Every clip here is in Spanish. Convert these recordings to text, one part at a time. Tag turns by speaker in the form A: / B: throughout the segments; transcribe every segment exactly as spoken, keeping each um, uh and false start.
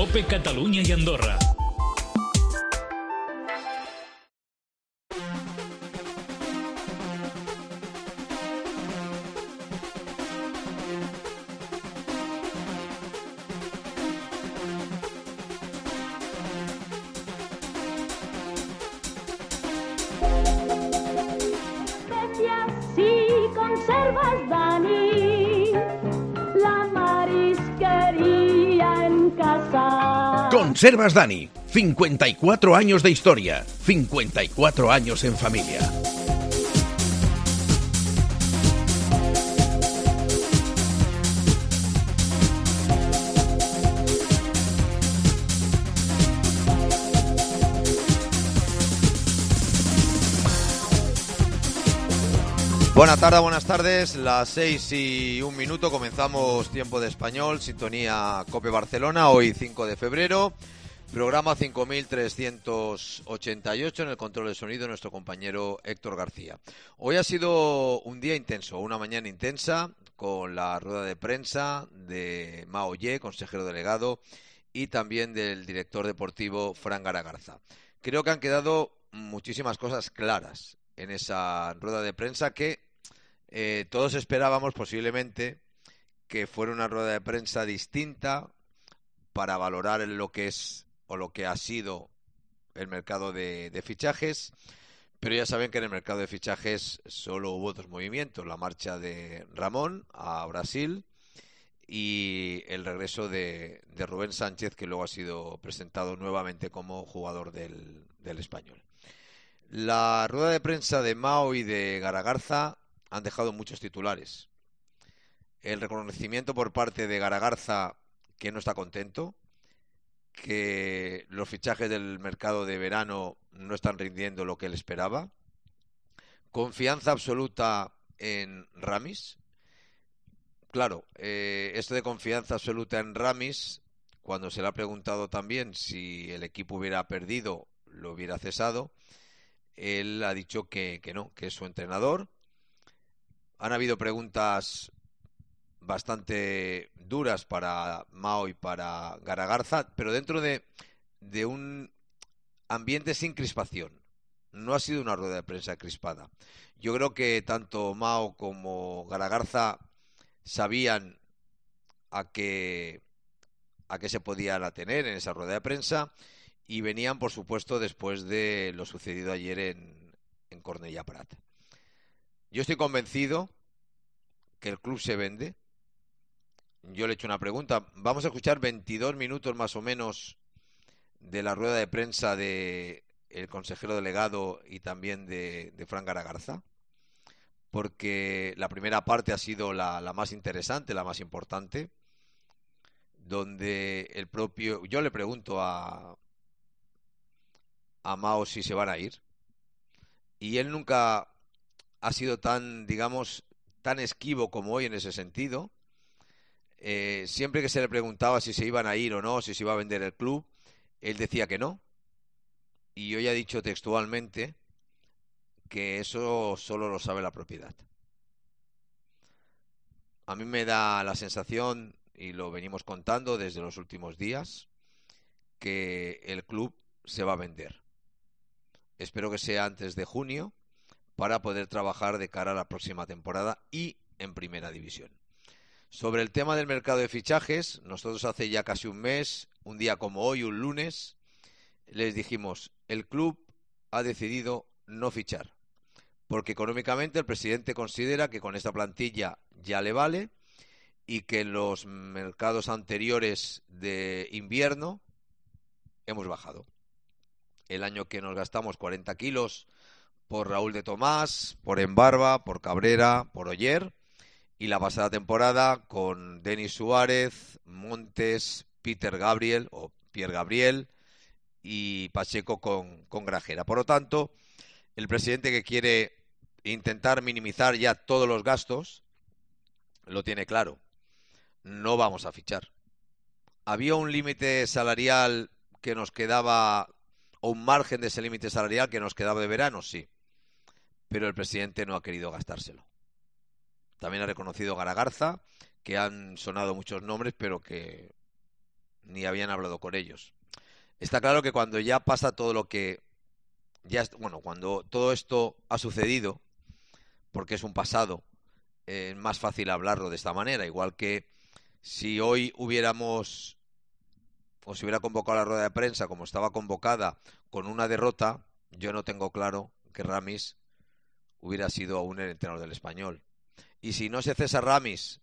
A: COPE Cataluña y Andorra.
B: Conservas, Dani, la marisquería en casa.
C: Conservas, Dani, cincuenta y cuatro años de historia, cincuenta y cuatro años en familia.
D: Buenas tardes, buenas tardes, las seis y un minuto, comenzamos Tiempo de Español, sintonía COPE Barcelona, hoy cinco de febrero, programa cinco mil trescientos ochenta y ocho, en el control de sonido nuestro compañero Héctor García. Hoy ha sido un día intenso, una mañana intensa, con la rueda de prensa de Mao Ye, consejero delegado, y también del director deportivo Fran Garagarza. Creo que han quedado muchísimas cosas claras en esa rueda de prensa que eh, todos esperábamos posiblemente que fuera una rueda de prensa distinta para valorar lo que es o lo que ha sido el mercado de, de fichajes, pero ya saben que en el mercado de fichajes solo hubo dos movimientos: la marcha de Ramón a Brasil y el regreso de, de Rubén Sánchez, que luego ha sido presentado nuevamente como jugador del, del Español. La rueda de prensa de Mao y de Garagarza han dejado muchos titulares. El reconocimiento por parte de Garagarza, que no está contento, que los fichajes del mercado de verano no están rindiendo lo que él esperaba. Confianza absoluta en Ramis. Claro, eh, esto de confianza absoluta en Ramis, cuando se le ha preguntado también si el equipo hubiera perdido, lo hubiera cesado, él ha dicho que, que no, que es su entrenador. Han habido preguntas bastante duras para Mao y para Garagarza, pero dentro de, de un ambiente sin crispación. No ha sido una rueda de prensa crispada. Yo creo que tanto Mao como Garagarza sabían a qué, a qué se podían atener en esa rueda de prensa y venían, por supuesto, después de lo sucedido ayer en, en Cornellà Prat. Yo estoy convencido que el club se vende. Yo le he hecho una pregunta. Vamos a escuchar veintidós minutos más o menos de la rueda de prensa de el consejero delegado y también de, de Fran Garagarza, porque la primera parte ha sido la, la más interesante, la más importante, donde el propio... Yo le pregunto a, a Mao si se van a ir, y él nunca ha sido tan, digamos, tan esquivo como hoy en ese sentido. Eh, siempre que se le preguntaba si se iban a ir o no, si se iba a vender el club, él decía que no, y hoy ha dicho textualmente que eso solo lo sabe la propiedad. A mí me da la sensación, y lo venimos contando desde los últimos días, que el club se va a vender. Espero que sea antes de junio para poder trabajar de cara a la próxima temporada y en Primera División. Sobre el tema del mercado de fichajes, nosotros hace ya casi un mes, un día como hoy, un lunes, les dijimos: el club ha decidido no fichar, porque económicamente el presidente considera que con esta plantilla ya le vale y que en los mercados anteriores de invierno hemos bajado. El año que nos gastamos cuarenta kilos por Raúl de Tomás, por Embarba, por Cabrera, por Oyer, y la pasada temporada con Denis Suárez, Montes, Peter Gabriel o Pierre Gabriel y Pacheco con, con Grajera. Por lo tanto, el presidente, que quiere intentar minimizar ya todos los gastos, lo tiene claro: no vamos a fichar. Había un límite salarial que nos quedaba, o un margen de ese límite salarial que nos quedaba de verano, sí, pero el presidente no ha querido gastárselo. También ha reconocido Garagarza que han sonado muchos nombres, pero que ni habían hablado con ellos. Está claro que cuando ya pasa todo lo que ya, bueno, cuando todo esto ha sucedido, porque es un pasado, eh, es más fácil hablarlo de esta manera, igual que si hoy hubiéramos o se hubiera convocado la rueda de prensa como estaba convocada con una derrota, yo no tengo claro que Ramis hubiera sido aún el entrenador del Español. Y si no se cesa Ramis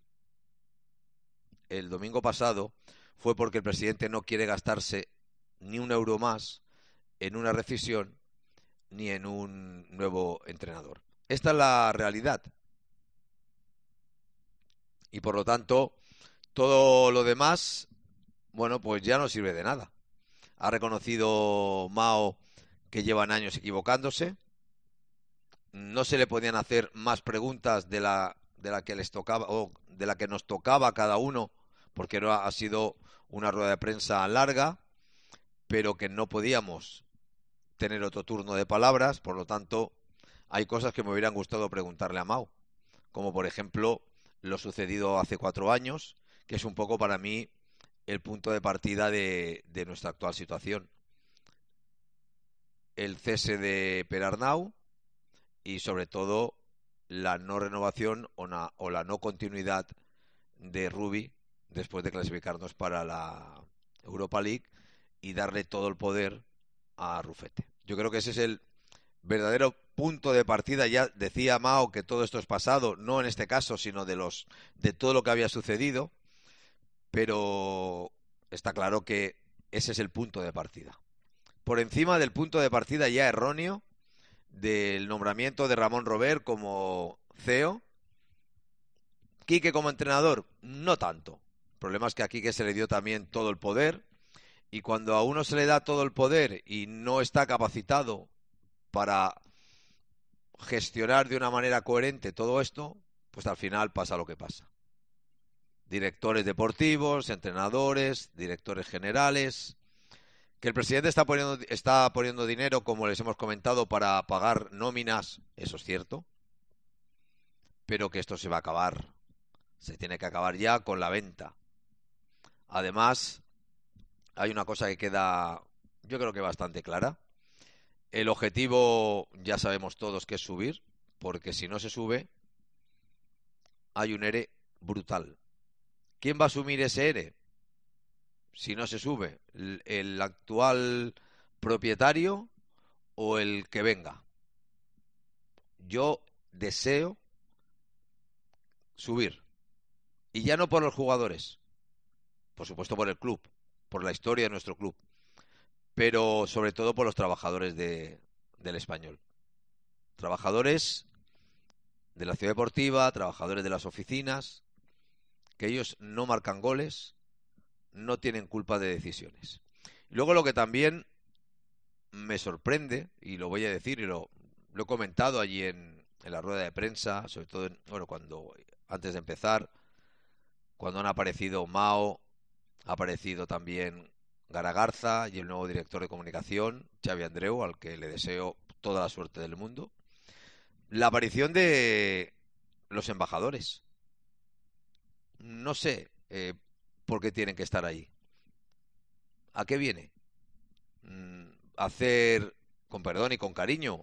D: el domingo pasado, fue porque el presidente no quiere gastarse ni un euro más en una rescisión ni en un nuevo entrenador. Esta es la realidad. Y por lo tanto, todo lo demás, bueno, pues ya no sirve de nada. Ha reconocido Mao que llevan años equivocándose. No se le podían hacer más preguntas de la, de la que les tocaba o de la que nos tocaba a cada uno, porque no ha sido una rueda de prensa larga, pero que no podíamos tener otro turno de palabras. Por lo tanto, hay cosas que me hubieran gustado preguntarle a Mao, como por ejemplo lo sucedido hace cuatro años, que es un poco para mí el punto de partida de, de nuestra actual situación. El cese de Per Arnau y sobre todo la no renovación o, na, o la no continuidad de Rubi después de clasificarnos para la Europa League y darle todo el poder a Rufete. Yo creo que ese es el verdadero punto de partida. Ya decía Mao que todo esto es pasado, no en este caso, sino de los de todo lo que había sucedido, pero está claro que ese es el punto de partida. Por encima del punto de partida ya erróneo del nombramiento de Ramón Robert como C E O, Quique como entrenador, no tanto. El problema es que a Quique se le dio también todo el poder, y cuando a uno se le da todo el poder y no está capacitado para gestionar de una manera coherente todo esto, pues al final pasa lo que pasa. Directores deportivos, entrenadores, directores generales. Que el presidente está poniendo, está poniendo dinero, como les hemos comentado, para pagar nóminas, eso es cierto, pero que esto se va a acabar. Se tiene que acabar ya con la venta. Además, hay una cosa que queda, yo creo que bastante clara. El objetivo ya sabemos todos que es subir, porque si no se sube, hay un ERE brutal. ¿Quién va a asumir ese ERE? Si no se sube, ¿el, el actual propietario o el que venga? Yo deseo subir. Y ya no por los jugadores, por supuesto por el club, por la historia de nuestro club, pero sobre todo por los trabajadores de, del Español. Trabajadores de la ciudad deportiva, trabajadores de las oficinas, que ellos no marcan goles, no tienen culpa de decisiones. Y luego lo que también me sorprende, y lo voy a decir, y lo, lo he comentado allí en, en la rueda de prensa, sobre todo en, bueno, cuando antes de empezar, cuando han aparecido Mao, ha aparecido también Garagarza y el nuevo director de comunicación, Xavi Andreu, al que le deseo toda la suerte del mundo. La aparición de los embajadores. No sé eh, por qué tienen que estar ahí. ¿A qué viene? Hacer, con perdón y con cariño,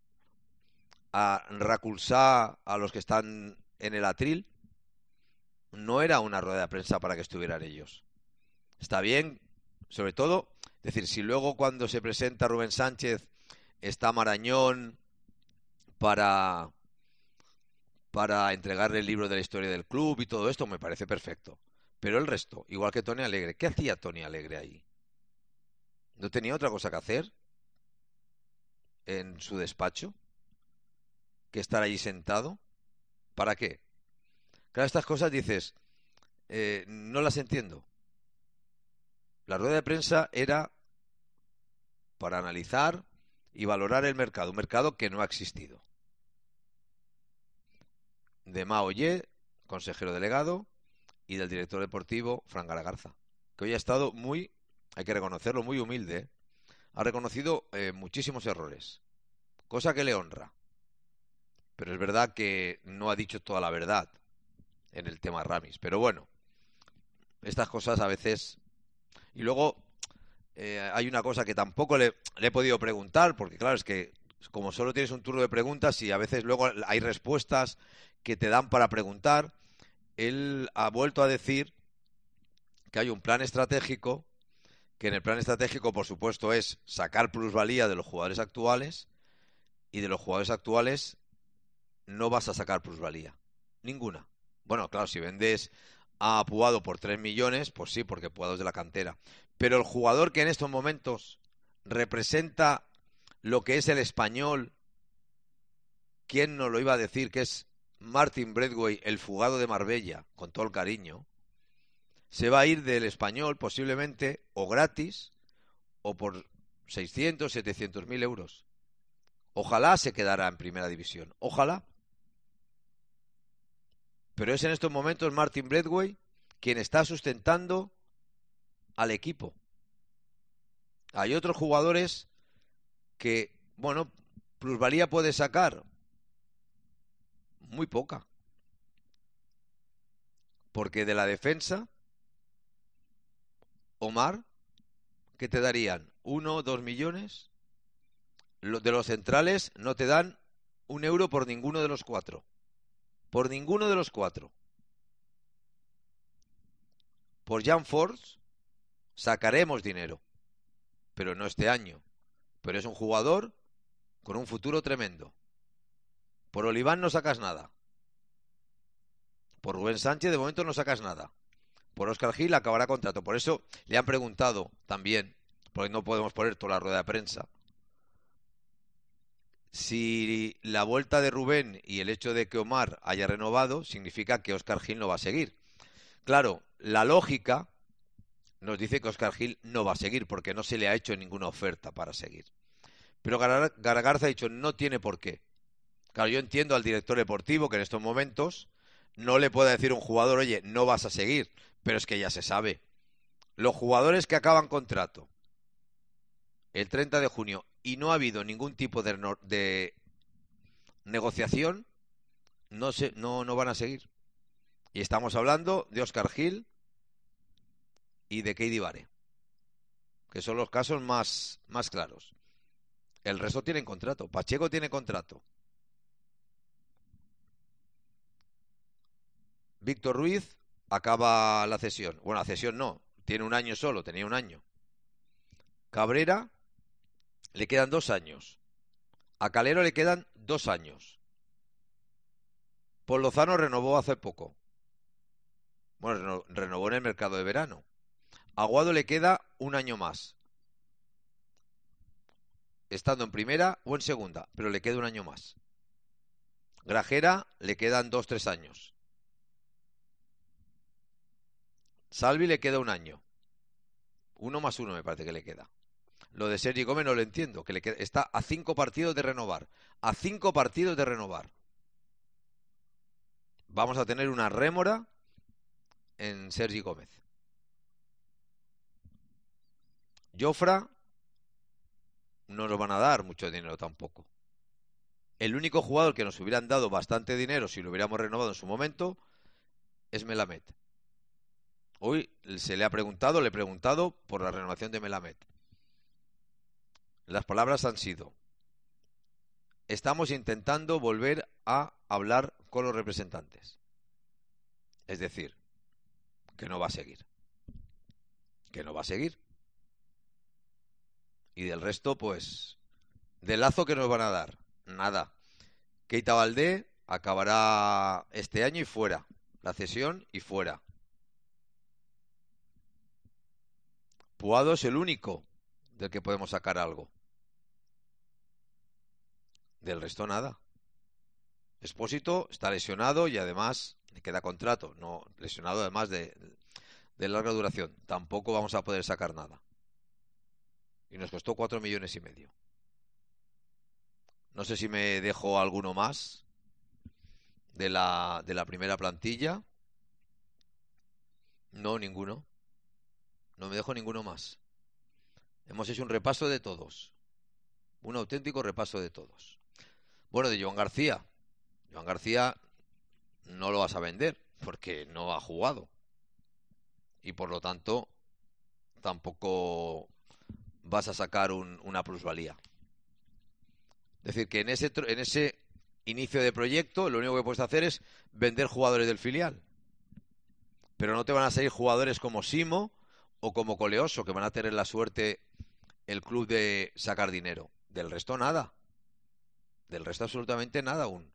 D: a reculsar a los que están en el atril. No era una rueda de prensa para que estuvieran ellos. Está bien, sobre todo, es decir, si luego cuando se presenta Rubén Sánchez está Marañón para, para entregarle el libro de la historia del club y todo esto, me parece perfecto. Pero el resto, igual que Tony Alegre, ¿qué hacía Tony Alegre ahí? ¿No tenía otra cosa que hacer en su despacho que estar allí sentado? ¿Para qué? Claro, estas cosas dices, eh, no las entiendo. La rueda de prensa era para analizar y valorar el mercado, un mercado que no ha existido. De Mao Ye, consejero delegado, y del director deportivo, Fran Garagarza, que hoy ha estado muy, hay que reconocerlo, muy humilde, ¿eh? Ha reconocido eh, muchísimos errores, cosa que le honra. Pero es verdad que no ha dicho toda la verdad en el tema Ramis. Pero bueno, estas cosas a veces Y luego eh, hay una cosa que tampoco le, le he podido preguntar, porque claro, es que como solo tienes un turno de preguntas y a veces luego hay respuestas que te dan para preguntar, él ha vuelto a decir que hay un plan estratégico, que en el plan estratégico, por supuesto, es sacar plusvalía de los jugadores actuales, y de los jugadores actuales no vas a sacar plusvalía. Ninguna. Bueno, claro, si vendes a Puado por tres millones, pues sí, porque Puado es de la cantera. Pero el jugador que en estos momentos representa lo que es el Español, ¿quién nos lo iba a decir? Que es Martin Braithwaite, el fugado de Marbella, con todo el cariño, se va a ir del Español posiblemente o gratis o por seiscientos, setecientos mil euros. Ojalá se quedara en primera división. Ojalá. Pero es en estos momentos Martin Braithwaite quien está sustentando al equipo. Hay otros jugadores que, bueno, plusvalía puede sacar muy poca. Porque de la defensa, Omar, ¿qué te darían? ¿Uno, dos millones? De los centrales no te dan un euro por ninguno de los cuatro. Por ninguno de los cuatro. Por Jan Force sacaremos dinero, pero no este año. Pero es un jugador con un futuro tremendo. Por Oliván no sacas nada. Por Rubén Sánchez de momento no sacas nada. Por Óscar Gil acabará contrato. Por eso le han preguntado también, porque no podemos poner toda la rueda de prensa, si la vuelta de Rubén y el hecho de que Omar haya renovado significa que Óscar Gil no va a seguir. Claro, la lógica nos dice que Óscar Gil no va a seguir porque no se le ha hecho ninguna oferta para seguir. Pero Garagarza ha dicho no tiene por qué. Claro, yo entiendo al director deportivo que en estos momentos no le pueda decir a un jugador, oye, no vas a seguir, pero es que ya se sabe. Los jugadores que acaban contrato el treinta de junio y no ha habido ningún tipo de, no, de negociación, no, se, no, no van a seguir. Y estamos hablando de Óscar Gil y de Keidi Bare, que son los casos más, más claros. El resto tienen contrato. Pacheco tiene contrato. Víctor Ruiz acaba la cesión. Bueno, la cesión no. Tiene un año solo. Tenía un año. Cabrera le quedan dos años. A Calero le quedan dos años. Paul Lozano renovó hace poco. Bueno, renovó en el mercado de verano. A Aguado le queda un año más. Estando en primera o en segunda, pero le queda un año más. Grajera le quedan dos, tres años. Salvi le queda un año. Uno más uno me parece que le queda. Lo de Sergi Gómez no lo entiendo, que le queda, está a cinco partidos de renovar. A cinco partidos de renovar. Vamos a tener una rémora en Sergi Gómez. Jofra no nos van a dar mucho dinero tampoco. El único jugador que nos hubieran dado bastante dinero si lo hubiéramos renovado en su momento es Melamed. Hoy se le ha preguntado, le he preguntado por la renovación de Melamed. Las palabras han sido: estamos intentando volver a hablar con los representantes. Es decir, que no va a seguir. Que no va a seguir. Y del resto, pues, del lazo que nos van a dar, nada. Keita Valdé acabará este año y fuera. La cesión y fuera. Puado es el único del que podemos sacar algo. Del resto nada. Expósito está lesionado y además le queda contrato. No, lesionado además de, de larga duración. Tampoco vamos a poder sacar nada. Y nos costó cuatro millones y medio. No sé si me dejo alguno más de la, de la primera plantilla. No, ninguno. No me dejo ninguno más. Hemos hecho un repaso de todos. Un auténtico repaso de todos. Bueno, de Joan García. Joan García no lo vas a vender porque no ha jugado. Y por lo tanto tampoco vas a sacar un, una plusvalía. Es decir, que en ese, en ese inicio de proyecto lo único que puedes hacer es vender jugadores del filial. Pero no te van a salir jugadores como Simo o como Coleoso, que van a tener la suerte el club de sacar dinero. Del resto nada. Del resto absolutamente nada aún.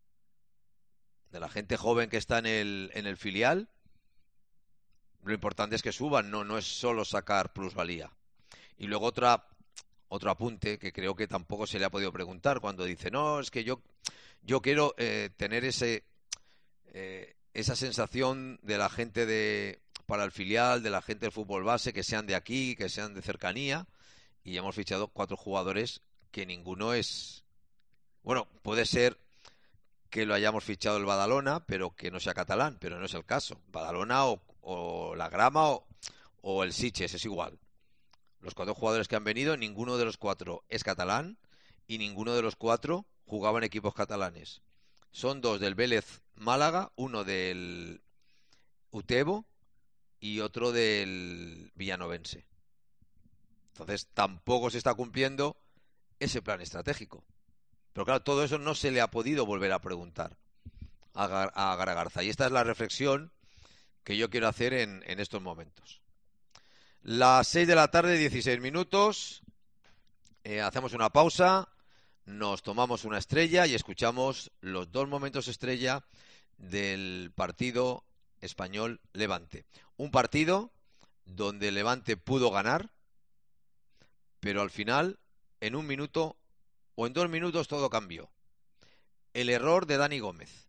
D: De la gente joven que está en el, en el filial, lo importante es que suban, no, no es solo sacar plusvalía. Y luego otra, otro apunte que creo que tampoco se le ha podido preguntar cuando dice, no, es que yo, yo quiero eh, tener ese eh, esa sensación de la gente de para el filial, de la gente del fútbol base, que sean de aquí, que sean de cercanía, y hemos fichado cuatro jugadores que ninguno es... Bueno, puede ser que lo hayamos fichado el Badalona, pero que no sea catalán, pero no es el caso. Badalona o, o la Grama o, o el Sitges, es igual. Los cuatro jugadores que han venido, ninguno de los cuatro es catalán y ninguno de los cuatro jugaba en equipos catalanes. Son dos del Vélez Málaga, uno del Utebo y otro del Villanovense. Entonces tampoco se está cumpliendo ese plan estratégico. Pero claro, todo eso no se le ha podido volver a preguntar a, Gar a Garagarza. Y esta es la reflexión que yo quiero hacer en, en estos momentos. Las seis de la tarde, dieciséis minutos. Eh, hacemos una pausa, nos tomamos una estrella y escuchamos los dos momentos estrella del partido Español-Levante. Un partido donde el Levante pudo ganar, pero al final, en un minuto o en dos minutos todo cambió. El error de Dani Gómez.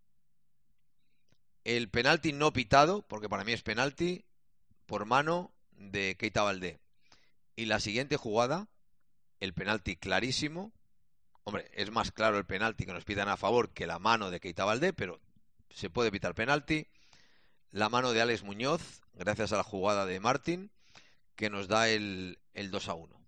D: El penalti no pitado, porque para mí es penalti, por mano de Keita Baldé. Y la siguiente jugada, el penalti clarísimo. Hombre, es más claro el penalti que nos pitan a favor que la mano de Keita Baldé, pero se puede pitar penalti. La mano de Alex Muñoz, gracias a la jugada de Martín, que nos da el, el dos a uno.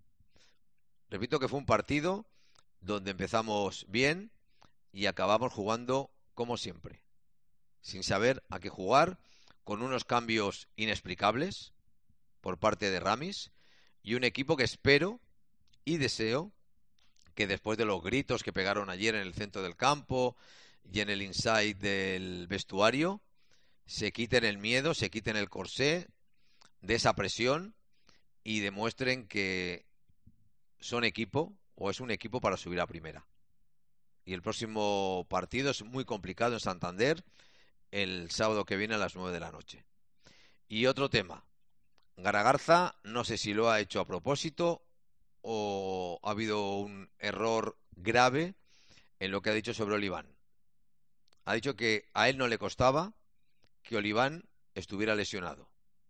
D: Repito que fue un partido donde empezamos bien y acabamos jugando como siempre, sin saber a qué jugar, con unos cambios inexplicables por parte de Ramis y un equipo que espero y deseo que después de los gritos que pegaron ayer en el centro del campo y en el inside del vestuario, se quiten el miedo, se quiten el corsé de esa presión y demuestren que son equipo o es un equipo para subir a primera. Y el próximo partido es muy complicado en Santander, el sábado que viene a las nueve de la noche. Y otro tema, Garagarza, no sé si lo ha hecho a propósito o ha habido un error grave en lo que ha dicho sobre Oliván. Ha dicho que a él no le costaba que Oliván estuviera lesionado.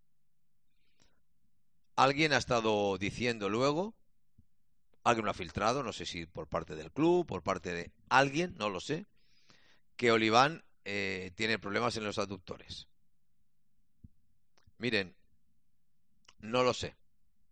D: Alguien ha estado diciendo luego, alguien lo ha filtrado, no sé si por parte del club, por parte de alguien, no lo sé, que Oliván eh, tiene problemas en los aductores. Miren, no lo sé.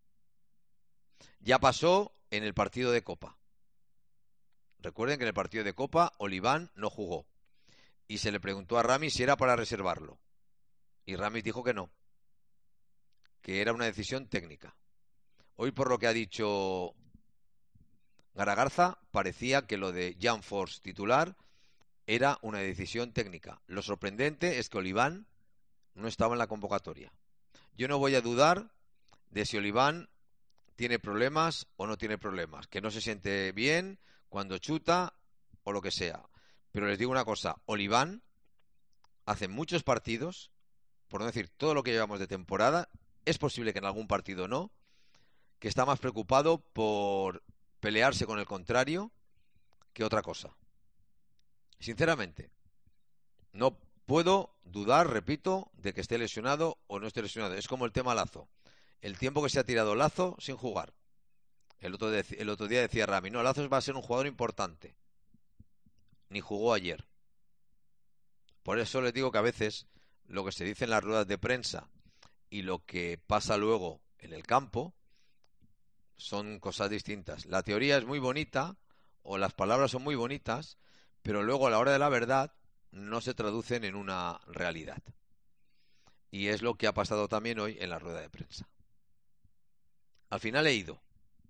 D: Ya pasó en el partido de Copa. Recuerden que en el partido de Copa Oliván no jugó. Y se le preguntó a Ramis si era para reservarlo. Y Ramis dijo que no. Que era una decisión técnica. Hoy, por lo que ha dicho Garagarza, parecía que lo de Jan Force titular era una decisión técnica. Lo sorprendente es que Oliván no estaba en la convocatoria. Yo no voy a dudar de si Oliván tiene problemas o no tiene problemas, que no se siente bien cuando chuta o lo que sea. Pero les digo una cosa, Oliván hace muchos partidos, por no decir todo lo que llevamos de temporada, es posible que en algún partido no, que está más preocupado por pelearse con el contrario que otra cosa. Sinceramente, no puedo dudar, repito, de que esté lesionado o no esté lesionado. Es como el tema Lazo. El tiempo que se ha tirado Lazo sin jugar. El otro, de, el otro día decía Rami, no, Lazo va a ser un jugador importante. Ni jugó ayer. Por eso les digo que a veces lo que se dice en las ruedas de prensa y lo que pasa luego en el campo son cosas distintas. La teoría es muy bonita o las palabras son muy bonitas, pero luego a la hora de la verdad no se traducen en una realidad. Y es lo que ha pasado también hoy en la rueda de prensa. al final he ido.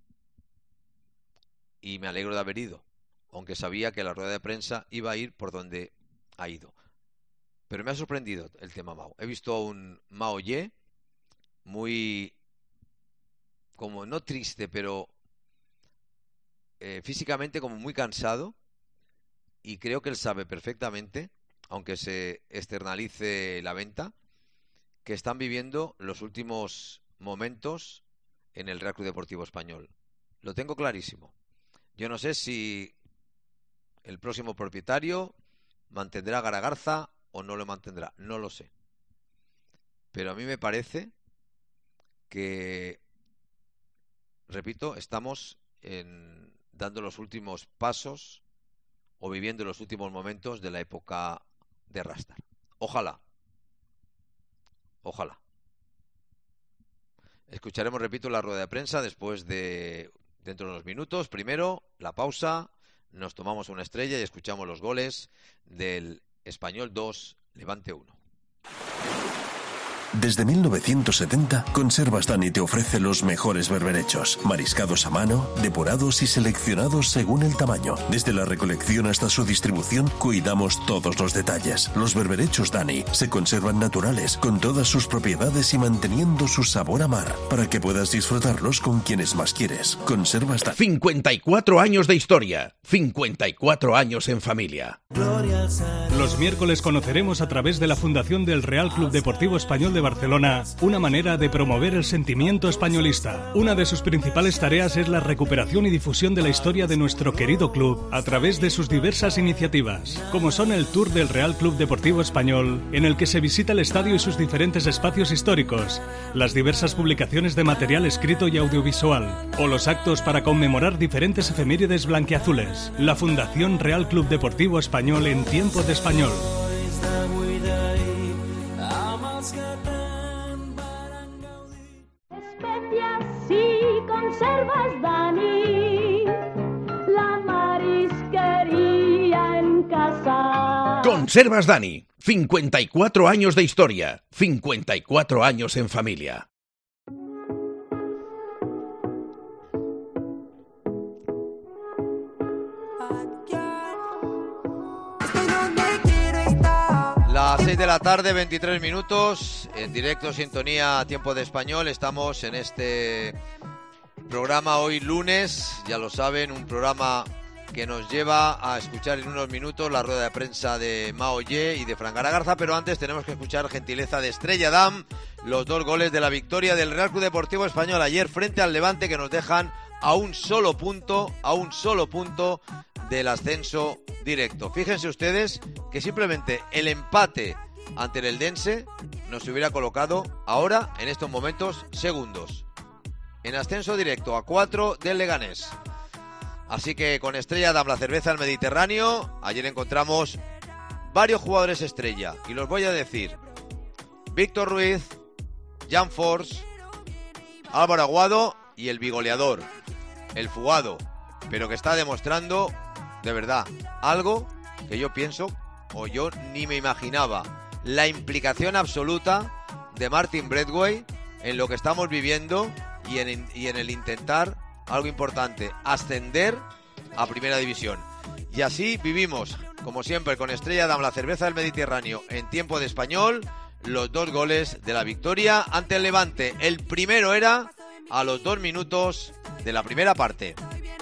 D: Y me alegro de haber ido, aunque sabía que la rueda de prensa iba a ir por donde ha ido. Pero me ha sorprendido el tema Mao. He visto a un Mao Ye muy, como no triste, pero eh, físicamente como muy cansado. Y creo que él sabe perfectamente, aunque se externalice la venta, que están viviendo los últimos momentos en el Real Club Deportivo Español. Lo tengo clarísimo. Yo no sé si el próximo propietario mantendrá a Garagarza o no lo mantendrá. No lo sé. Pero a mí me parece que, repito, estamos en, dando los últimos pasos o viviendo los últimos momentos de la época de Rastar. Ojalá. Ojalá. Escucharemos, repito, la rueda de prensa después de, dentro de unos minutos. Primero, la pausa, nos tomamos una estrella y escuchamos los goles del Español dos, Levante uno.
A: Desde mil novecientos setenta, Conservas Dani te ofrece los mejores berberechos, mariscados a mano, depurados y seleccionados según el tamaño. Desde la recolección hasta su distribución, cuidamos todos los detalles. Los berberechos Dani se conservan naturales, con todas sus propiedades y manteniendo su sabor a mar, para que puedas disfrutarlos con quienes más quieres. Conservas Dani.
C: cincuenta y cuatro años de historia, cincuenta y cuatro años en familia.
E: Los miércoles conoceremos a través de la Fundación del Real Club Deportivo Español de Barcelona una manera de promover el sentimiento españolista. Una de sus principales tareas es la recuperación y difusión de la historia de nuestro querido club a través de sus diversas iniciativas, como son el Tour del Real Club Deportivo Español, en el que se visita el estadio y sus diferentes espacios históricos, las diversas publicaciones de material escrito y audiovisual, o los actos para conmemorar diferentes efemérides blanquiazules. La Fundación Real Club Deportivo Español en tiempo de español.
B: Especias y conservas Dani, la marisquería en casa.
C: Conservas Dani, cincuenta y cuatro años de historia, cincuenta y cuatro años en familia.
D: Las seis de la tarde, veintitrés minutos, en directo, sintonía, tiempo de español. Estamos en este programa hoy lunes, ya lo saben, un programa que nos lleva a escuchar en unos minutos la rueda de prensa de Mao Ye y de Fran Garagarza, pero antes tenemos que escuchar gentileza de Estrella Damm, los dos goles de la victoria del Real Club Deportivo Español ayer frente al Levante, que nos dejan a un solo punto, a un solo punto del ascenso directo. Fíjense ustedes que simplemente el empate ante el Eldense nos hubiera colocado ahora, en estos momentos, segundos en ascenso directo a cuatro del Leganés. Así que con Estrella Damm, la cerveza del Mediterráneo, ayer encontramos varios jugadores estrella y los voy a decir: Víctor Ruiz, Jan Force, Álvaro Aguado y el bigoleador, el fugado, pero que está demostrando de verdad algo que yo pienso o yo ni me imaginaba: la implicación absoluta de Martin Braithwaite en lo que estamos viviendo y en, y en el intentar algo importante, ascender a Primera División. Y así vivimos, como siempre, con Estrella Damm, la cerveza del Mediterráneo, en tiempo de español, los dos goles de la victoria ante el Levante. El primero era a los dos minutos de la primera parte.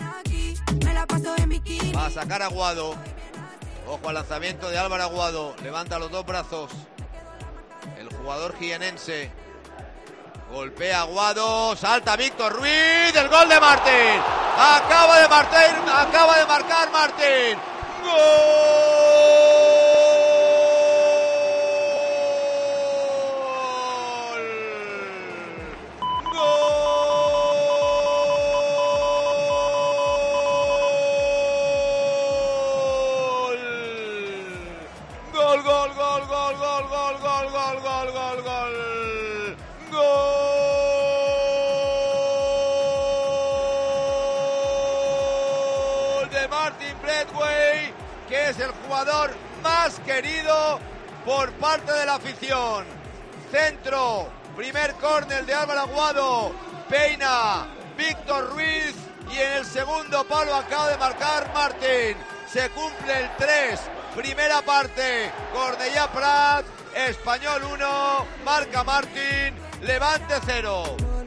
D: Va a sacar Aguado. Ojo al lanzamiento de Álvaro Aguado. Levanta los dos brazos el jugador jienense. Golpea Aguado. Salta Víctor Ruiz. El gol de Martín. Acaba de Martín. Acaba de marcar Martín. ¡Gol! Que es el jugador más querido por parte de la afición. Centro, primer córner de Álvaro Aguado, peina Víctor Ruiz y en el segundo palo acaba de marcar Martín. Se cumple el tres, primera parte, Cornellà Prat, Español uno, marca Martín, Levante cero.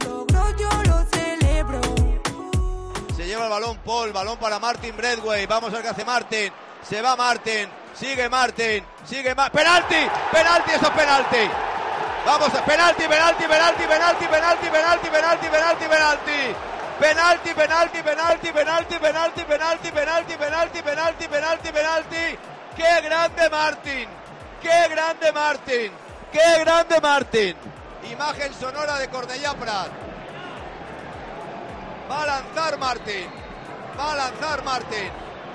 D: Se lleva el balón Paul, balón para Martin Braithwaite, vamos a ver qué hace Martin, se va Martin, sigue Martin, sigue Martin, penalti, penalti, eso es penalti. Vamos a penalti, penalti, penalti, penalti, penalti, penalti, penalti, penalti, penalti. Penalti, penalti, penalti, penalti, penalti, penalti, penalti, penalti, penalti, penalti, penalti. ¡Qué grande Martin! ¡Qué grande Martin! ¡Qué grande Martin! Imagen sonora de Cornellà Prat. Va a lanzar Martin. Va a lanzar Martin.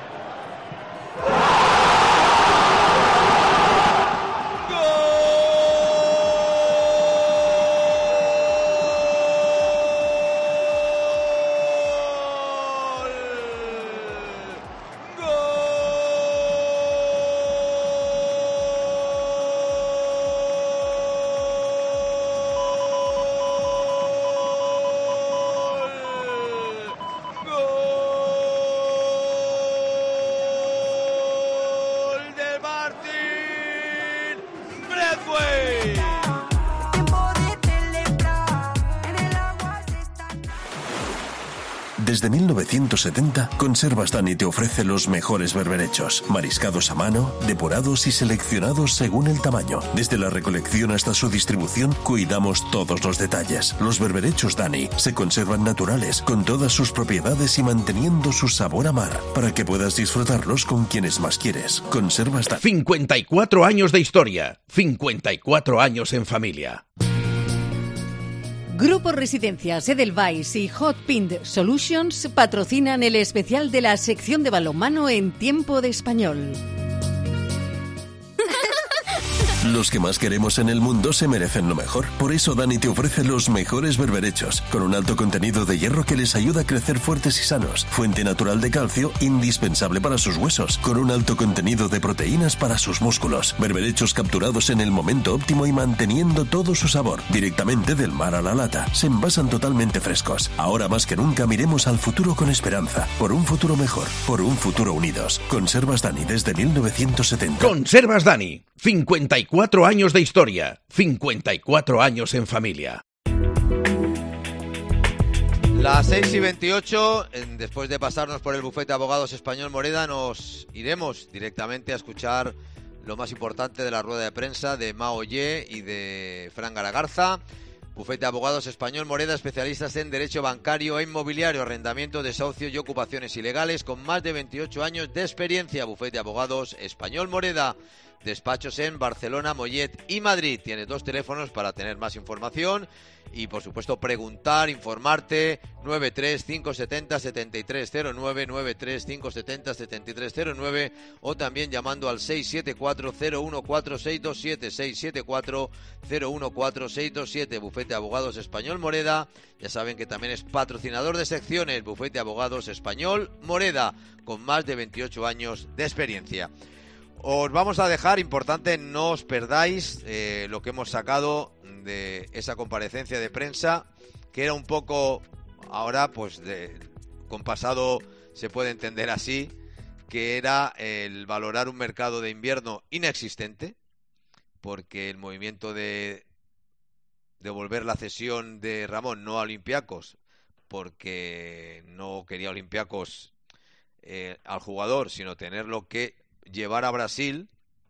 A: Desde mil novecientos setenta, Conservas Dani te ofrece los mejores berberechos, mariscados a mano, depurados y seleccionados según el tamaño. Desde la recolección hasta su distribución, cuidamos todos los detalles. Los berberechos Dani se conservan naturales, con todas sus propiedades y manteniendo su sabor a mar, para que puedas disfrutarlos con quienes más quieres. Conservas Dani.
C: cincuenta y cuatro años de historia, cincuenta y cuatro años en familia.
F: Grupo Residencias Edelweiss y Hot Pint Solutions patrocinan el especial de la sección de balonmano en Tiempo de Español.
A: Los que más queremos en el mundo se merecen lo mejor. Por eso Dani te ofrece los mejores berberechos, con un alto contenido de hierro que les ayuda a crecer fuertes y sanos. Fuente natural de calcio, indispensable para sus huesos, con un alto contenido de proteínas para sus músculos. Berberechos capturados en el momento óptimo y manteniendo todo su sabor, directamente del mar a la lata. Se envasan totalmente frescos. Ahora más que nunca miremos al futuro con esperanza. Por un futuro mejor, por un futuro unidos. Conservas Dani desde mil novecientos setenta.
C: Conservas Dani. cincuenta y cuatro años de historia, cincuenta y cuatro años en familia.
D: Las seis y veintiocho, después de pasarnos por el bufete de abogados Español Moreda, nos iremos directamente a escuchar lo más importante de la rueda de prensa de Mao Ollé y de Fran Garagarza. Bufete de abogados Español Moreda, especialistas en derecho bancario e inmobiliario, arrendamiento, desahucio y ocupaciones ilegales, con más de veintiocho años de experiencia. Bufete de abogados Español Moreda. Despachos en Barcelona, Mollet y Madrid. Tienes dos teléfonos para tener más información y, por supuesto, preguntar, informarte. nueve tres cinco siete cero siete tres cero nueve, nueve tres cinco siete cero siete tres cero nueve o también llamando al seis siete cuatro cero uno cuatro seis dos siete, seis siete cuatro cero uno cuatro seis dos siete. Bufete de Abogados Español Moreda. Ya saben que también es patrocinador de secciones. Bufete de Abogados Español Moreda, con más de veintiocho años de experiencia. Os vamos a dejar, importante, no os perdáis eh, lo que hemos sacado de esa comparecencia de prensa, que era un poco, ahora pues de, con pasado se puede entender así, que era el valorar un mercado de invierno inexistente, porque el movimiento de devolver la cesión de Ramón no a Olympiacos, porque no quería Olympiacos eh, al jugador, sino tenerlo que llevar a Brasil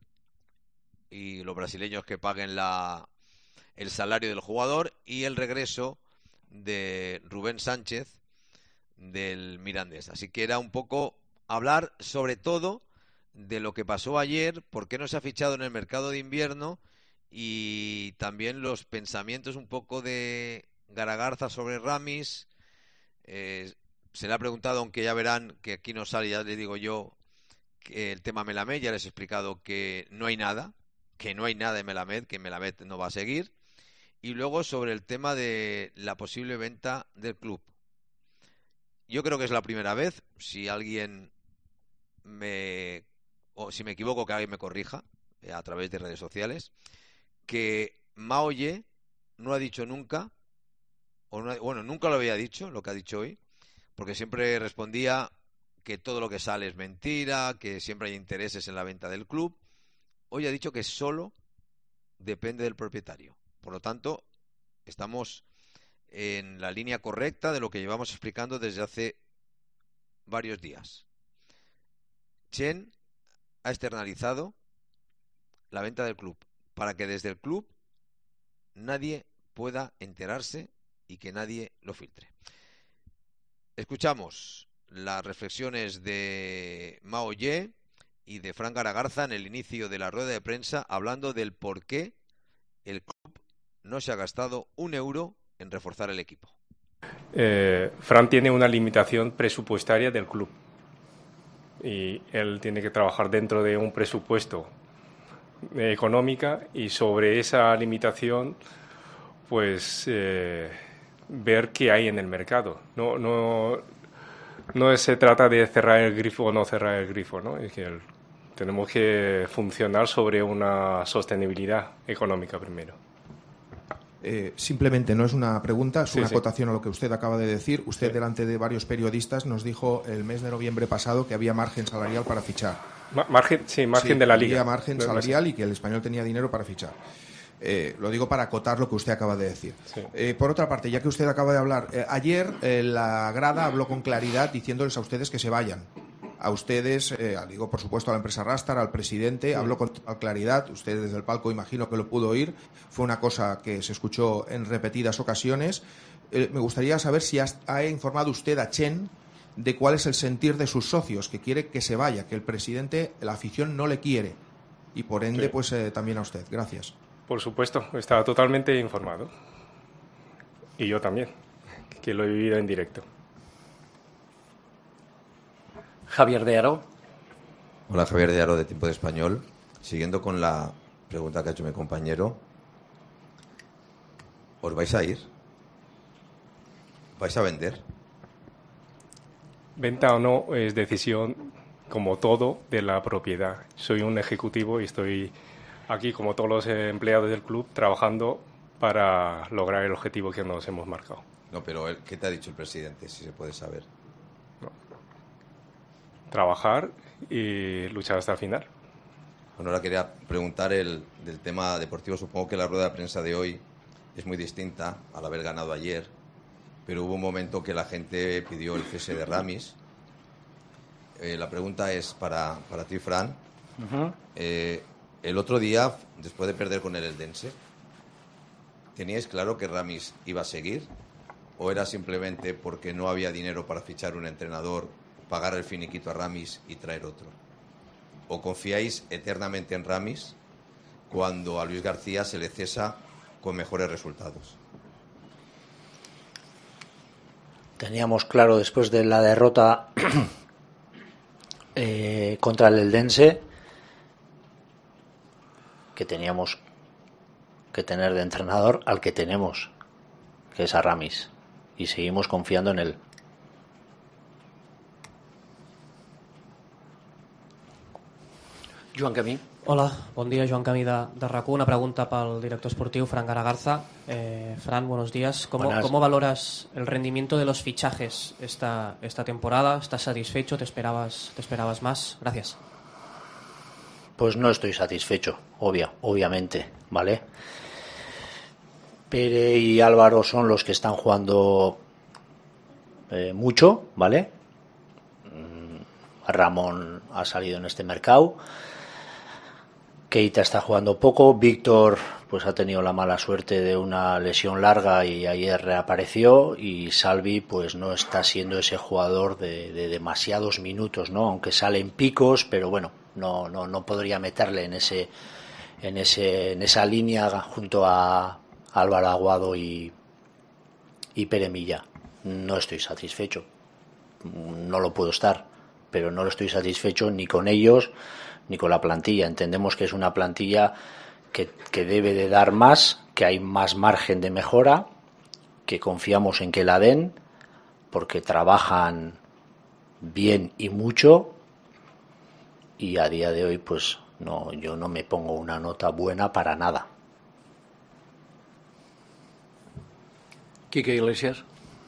D: y los brasileños que paguen la, el salario del jugador, y el regreso de Rubén Sánchez del Mirandés. Así que era un poco hablar sobre todo de lo que pasó ayer, por qué no se ha fichado en el mercado de invierno, y también los pensamientos un poco de Garagarza sobre Ramis. Eh, se le ha preguntado, aunque ya verán que aquí no sale, ya les digo yo, el tema Melamed. Ya les he explicado que no hay nada, que no hay nada de Melamed, que Melamed no va a seguir. Y luego sobre el tema de la posible venta del club. Yo creo que es la primera vez, si alguien me, o si me equivoco, que alguien me corrija eh, a través de redes sociales, que Mao Ollé no ha dicho nunca o no, bueno, nunca lo había dicho, lo que ha dicho hoy, porque siempre respondía que todo lo que sale es mentira, que siempre hay intereses en la venta del club. Hoy ha dicho que solo depende del propietario. Por lo tanto, estamos en la línea correcta de lo que llevamos explicando desde hace varios días. Chen ha externalizado la venta del club para que desde el club nadie pueda enterarse y que nadie lo filtre. Escuchamos las reflexiones de Mao Ye y de Fran Garagarza en el inicio de la rueda de prensa, hablando del por qué el club no se ha gastado un euro en reforzar el equipo.
G: Eh, Fran tiene una limitación presupuestaria del club y él tiene que trabajar dentro de un presupuesto económica y sobre esa limitación pues eh, ver qué hay en el mercado. No, no, no se trata de cerrar el grifo o no cerrar el grifo, ¿no? Es que el, tenemos que funcionar sobre una sostenibilidad económica primero.
H: Eh, simplemente no es una pregunta, es
G: sí,
H: una
G: sí.
H: acotación a lo que usted acaba de decir. Usted
G: sí.
H: delante de varios periodistas nos dijo el mes de noviembre pasado que había margen salarial para fichar.
G: Ma- margen, sí, margen
H: sí,
G: de la liga.
H: Había margen salarial y que el Español tenía dinero para fichar. Eh, lo digo para acotar lo que usted acaba de decir.
G: Sí.
H: Eh, por otra parte, ya que usted acaba de hablar, eh, ayer eh, la grada habló con claridad diciéndoles a ustedes que se vayan. A ustedes, eh, digo por supuesto a la empresa Rastar, al presidente, sí. habló con claridad. Usted desde el palco imagino que lo pudo oír. Fue una cosa que se escuchó en repetidas ocasiones. Eh, me gustaría saber si ha, ha informado usted a Chen de cuál es el sentir de sus socios, que quiere que se vaya, que el presidente, la afición no le quiere. Y por ende, sí. pues eh, también a usted. Gracias.
G: Por supuesto, estaba totalmente informado. Y yo también, que lo he vivido en directo.
I: Javier de Aro.
D: Hola, Javier de Aro, de Tiempo de Español. Siguiendo con la pregunta que ha hecho mi compañero, ¿os vais a ir? ¿Vais a vender?
G: Venta o no es decisión, como todo, de la propiedad. Soy un ejecutivo y estoy aquí, como todos los empleados del club, trabajando para lograr el objetivo que nos hemos marcado.
D: No, pero ¿qué te ha dicho el presidente, si se puede saber?
G: No. Trabajar y luchar hasta el final.
D: Bueno, ahora quería preguntar el, del tema deportivo. Supongo que la rueda de prensa de hoy es muy distinta al haber ganado ayer, pero hubo un momento que la gente pidió el cese de Ramis. Eh, la pregunta es para, para ti, Fran. Uh-huh. Eh, el otro día, después de perder con el Eldense, ¿teníais claro que Ramis iba a seguir? ¿O era simplemente porque no había dinero para fichar un entrenador, pagar el finiquito a Ramis y traer otro? ¿O confiáis eternamente en Ramis cuando a Luis García se le cesa con mejores resultados?
I: Teníamos claro, después de la derrota eh, contra el Eldense, que teníamos que tener de entrenador al que tenemos, que es a Ramis, y seguimos confiando en él. Joan Camí.
J: Hola, bon dia, Joan Camí de, de R A C U. Una pregunta pel director esportiu, Fran Garagarza. Eh, Fran, buenos días. ¿Cómo, ¿Cómo valoras el rendimiento de los fichajes esta, esta temporada? ¿Estás satisfecho? ¿Te esperabas, te esperabas más? Gracias.
I: Pues no estoy satisfecho, obvia, obviamente, ¿vale? Pere y Álvaro son los que están jugando eh, mucho, ¿vale? Ramón ha salido en este mercado. Keita está jugando poco. Víctor pues ha tenido la mala suerte de una lesión larga y ayer reapareció. Y Salvi pues no está siendo ese jugador de, de demasiados minutos, ¿no? Aunque sale en picos, pero bueno, no no no podría meterle en ese en ese en esa línea junto a Álvaro Aguado y y Pere Milla. No estoy satisfecho. No lo puedo estar, pero no lo estoy satisfecho ni con ellos ni con la plantilla. Entendemos que es una plantilla que, que debe de dar más, que hay más margen de mejora, que confiamos en que la den, porque trabajan bien y mucho, y a día de hoy pues no, yo no me pongo una nota buena para nada. Quique Iglesias.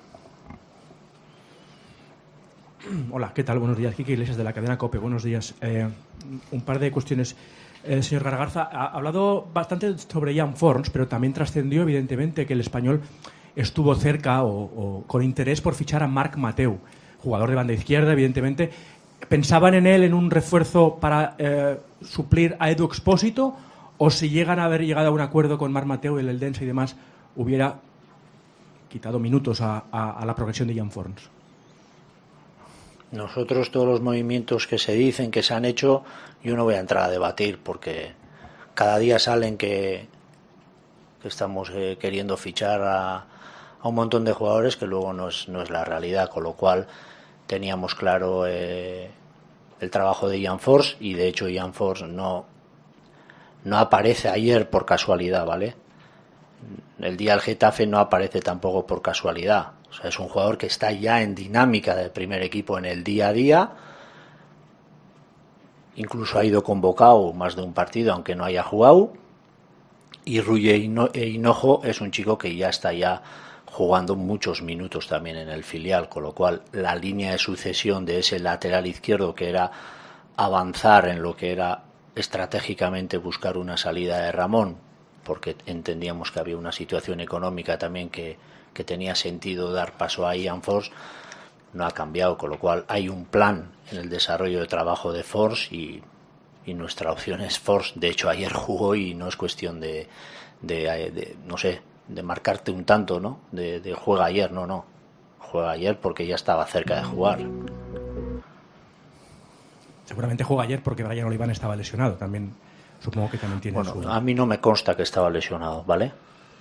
K: Hola, ¿qué tal? Buenos días. Quique Iglesias de la cadena COPE. Buenos días. Eh, un par de cuestiones. Eh, señor Garagarza, ha hablado bastante sobre Jan Forns, pero también trascendió, evidentemente, que el Español estuvo cerca o, o con interés por fichar a Marc Mateu, jugador de banda izquierda, evidentemente. ¿Pensaban en él en un refuerzo para eh, suplir a Edu Expósito? ¿O si llegan a haber llegado a un acuerdo con Marc Mateu, el Eldense y demás, hubiera quitado minutos a, a, a la progresión de Jan Forns?
I: Nosotros todos los movimientos que se dicen, que se han hecho, yo no voy a entrar a debatir porque cada día salen que, que estamos eh, queriendo fichar a, a un montón de jugadores que luego no es, no es la realidad, con lo cual teníamos claro eh, el trabajo de Jan Forns y de hecho Jan Forns no, no aparece ayer por casualidad, ¿vale? El día del Getafe no aparece tampoco por casualidad. O sea, es un jugador que está ya en dinámica del primer equipo en el día a día. Incluso ha ido convocado más de un partido, aunque no haya jugado. Y Ruye Hinojo es un chico que ya está ya jugando muchos minutos también en el filial, con lo cual la línea de sucesión de ese lateral izquierdo, que era avanzar en lo que era estratégicamente buscar una salida de Ramón, porque entendíamos que había una situación económica también que, que tenía sentido dar paso a Jan Forns, no ha cambiado, con lo cual hay un plan en el desarrollo de trabajo de Forns y, y nuestra opción es Forns. De hecho, ayer jugó y no es cuestión de, de, de no sé, de marcarte un tanto, ¿no? De, de juega ayer, no, no. Juega ayer porque ya estaba cerca de jugar.
K: Seguramente juega ayer porque Brian Oliván estaba lesionado también. Supongo que también tiene
I: bueno,
K: su...
I: a mí no me consta que estaba lesionado, ¿vale?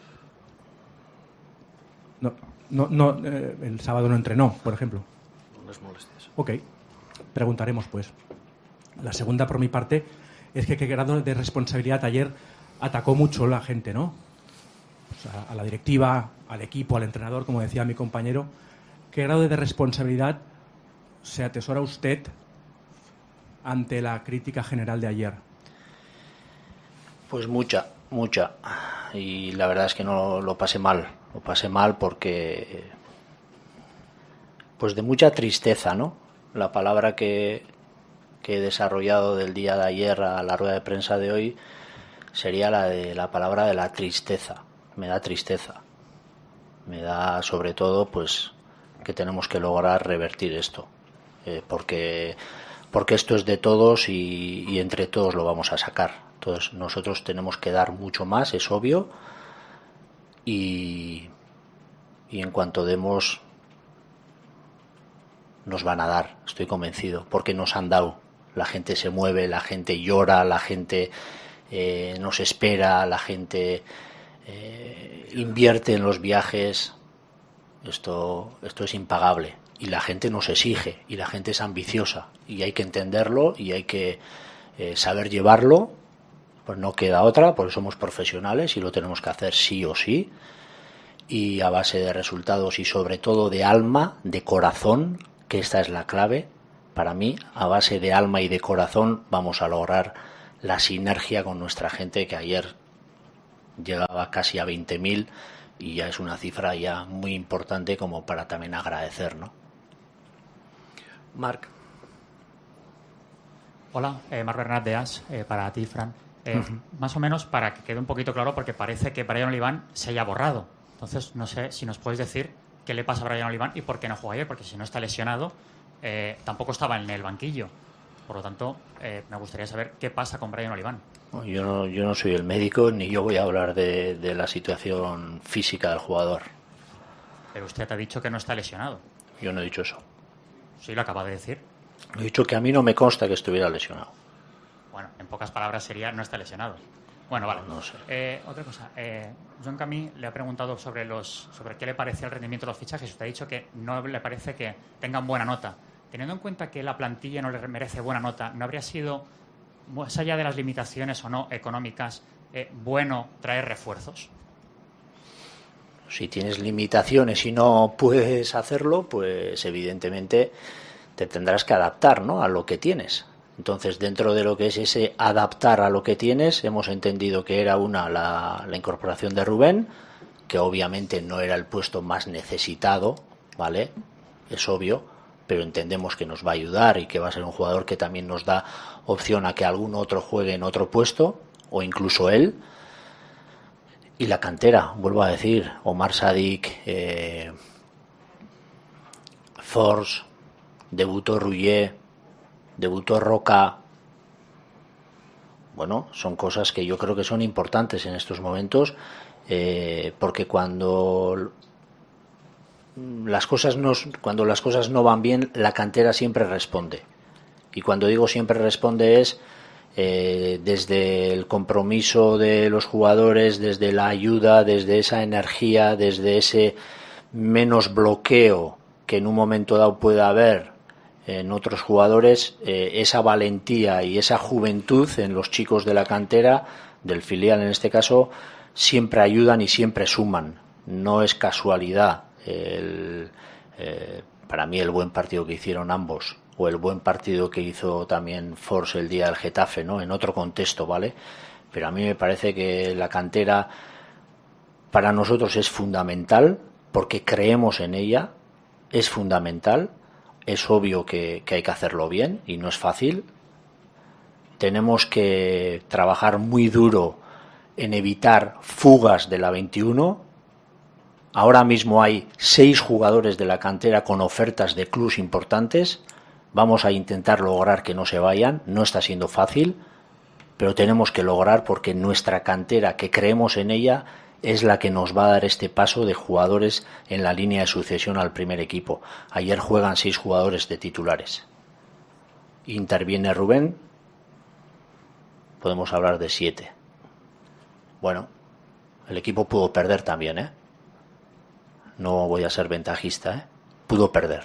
K: No, no, no eh, el sábado no entrenó, por ejemplo.
I: No les molestes.
K: Ok, preguntaremos pues. La segunda, por mi parte, es que qué grado de responsabilidad ayer atacó mucho la gente, ¿no? O sea, a la directiva, al equipo, al entrenador, como decía mi compañero. ¿Qué grado de responsabilidad se atesora usted ante la crítica general de ayer?
I: Pues mucha, mucha. Y la verdad es que no lo pasé mal. Lo pasé mal porque... Pues de mucha tristeza, ¿no? La palabra que, que he desarrollado del día de ayer a la rueda de prensa de hoy sería la de la palabra de la tristeza. Me da tristeza. Me da sobre todo pues que tenemos que lograr revertir esto. Eh, porque, porque esto es de todos y, y entre todos lo vamos a sacar. Entonces nosotros tenemos que dar mucho más, es obvio, y, y en cuanto demos nos van a dar, estoy convencido, porque nos han dado. La gente se mueve, la gente llora, la gente eh, nos espera, la gente eh, invierte en los viajes. Esto, esto es impagable y la gente nos exige y la gente es ambiciosa y hay que entenderlo y hay que eh, saber llevarlo. Pues no queda otra, porque somos profesionales y lo tenemos que hacer sí o sí, y a base de resultados y sobre todo de alma, de corazón, que esta es la clave para mí. A base de alma y de corazón vamos a lograr la sinergia con nuestra gente, que ayer llegaba casi a veinte mil y ya es una cifra ya muy importante como para también agradecer, ¿no?
L: Marc.
M: Hola, eh, Marc Bernat de As, eh, para ti, Fran. Eh, uh-huh. Más o menos para que quede un poquito claro, porque parece que Brian Oliván se haya borrado. Entonces, no sé si nos puedes decir qué le pasa a Brian Oliván y por qué no juega ayer, porque si no está lesionado, eh, tampoco estaba en el banquillo. Por lo tanto, eh, me gustaría saber qué pasa con Brian Oliván.
I: Yo no, yo no soy el médico, ni yo voy a hablar de, de la situación física del jugador.
M: Pero usted ha dicho que no está lesionado.
I: Yo no he dicho eso.
M: Sí, lo acaba de decir.
I: He dicho que a mí no me consta que estuviera lesionado.
M: Bueno, en pocas palabras sería no está lesionado. Bueno, vale.
I: No sé.
M: Eh, otra cosa. Eh, John Camí le ha preguntado sobre los sobre qué le parece el rendimiento de los fichajes. Usted ha dicho que no le parece que tengan buena nota. Teniendo en cuenta que la plantilla no le merece buena nota, ¿no habría sido, más allá de las limitaciones o no económicas, eh, bueno traer refuerzos?
I: Si tienes limitaciones y no puedes hacerlo, pues evidentemente te tendrás que adaptar, ¿no?, a lo que tienes. Entonces, dentro de lo que es ese adaptar a lo que tienes, hemos entendido que era una la, la incorporación de Rubén, que obviamente no era el puesto más necesitado, ¿vale? Es obvio, pero entendemos que nos va a ayudar y que va a ser un jugador que también nos da opción a que algún otro juegue en otro puesto, o incluso él. Y la cantera, vuelvo a decir, Omar Sadik, eh, Force, debutó Rouillet, debutó Roca. Bueno, son cosas que yo creo que son importantes en estos momentos, eh, porque cuando las cosas no, cuando las cosas no van bien, la cantera siempre responde. Y cuando digo siempre responde es eh, desde el compromiso de los jugadores, desde la ayuda, desde esa energía, desde ese menos bloqueo que en un momento dado pueda haber en otros jugadores, eh, esa valentía y esa juventud en los chicos de la cantera, del filial en este caso, siempre ayudan y siempre suman. No es casualidad el, eh, para mí el buen partido que hicieron ambos, o el buen partido que hizo también Force el día del Getafe, ¿no? En otro contexto, ¿vale? Pero a mí me parece que la cantera para nosotros es fundamental, porque creemos en ella, es fundamental. Es obvio que, que hay que hacerlo bien y no es fácil. Tenemos que trabajar muy duro en evitar fugas de la veintiuno. Ahora mismo hay seis jugadores de la cantera con ofertas de clubes importantes. Vamos a intentar lograr que no se vayan. No está siendo fácil, pero tenemos que lograr, porque nuestra cantera, que creemos en ella, es la que nos va a dar este paso de jugadores en la línea de sucesión al primer equipo. Ayer juegan seis jugadores de titulares. Interviene Rubén. Podemos hablar de siete. Bueno, el equipo pudo perder también, ¿eh? No voy a ser ventajista, ¿eh? Pudo perder.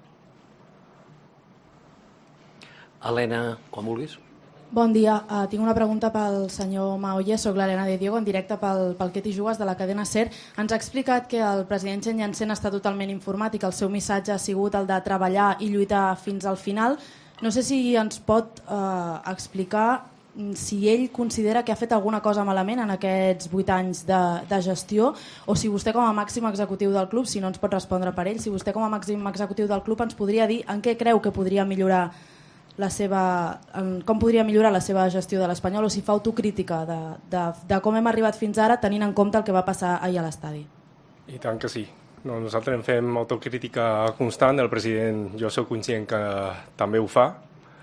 L: Helena, quan vulguis.
N: Bon dia, uh, tinc una pregunta pel senyor Maoye, soc l'Helena de Diego, en directe pel, pel Que t'hi jugues de la cadena SER. Ens ha explicat que el president Chen Yanchen està totalment informat i que el seu missatge ha sigut el de treballar i lluitar fins al final. No sé si ens pot uh, explicar si ell considera que ha fet alguna cosa malament en aquests vuit anys de, de gestió, o si vostè com a màxim executiu del club, si no ens pot respondre per ell, si vostè com a màxim executiu del club ens podria dir en què creu que podria millorar la seva, en com podria millorar la seva gestió de l'Espanyol, o si fa autocrítica de, de, de com hem arribat fins ara tenint en compte el que va passar ahir a l'estadi.
G: I tant que sí. No, nosaltres en fem autocrítica constant, el president, jo soc conscient que també ho fa.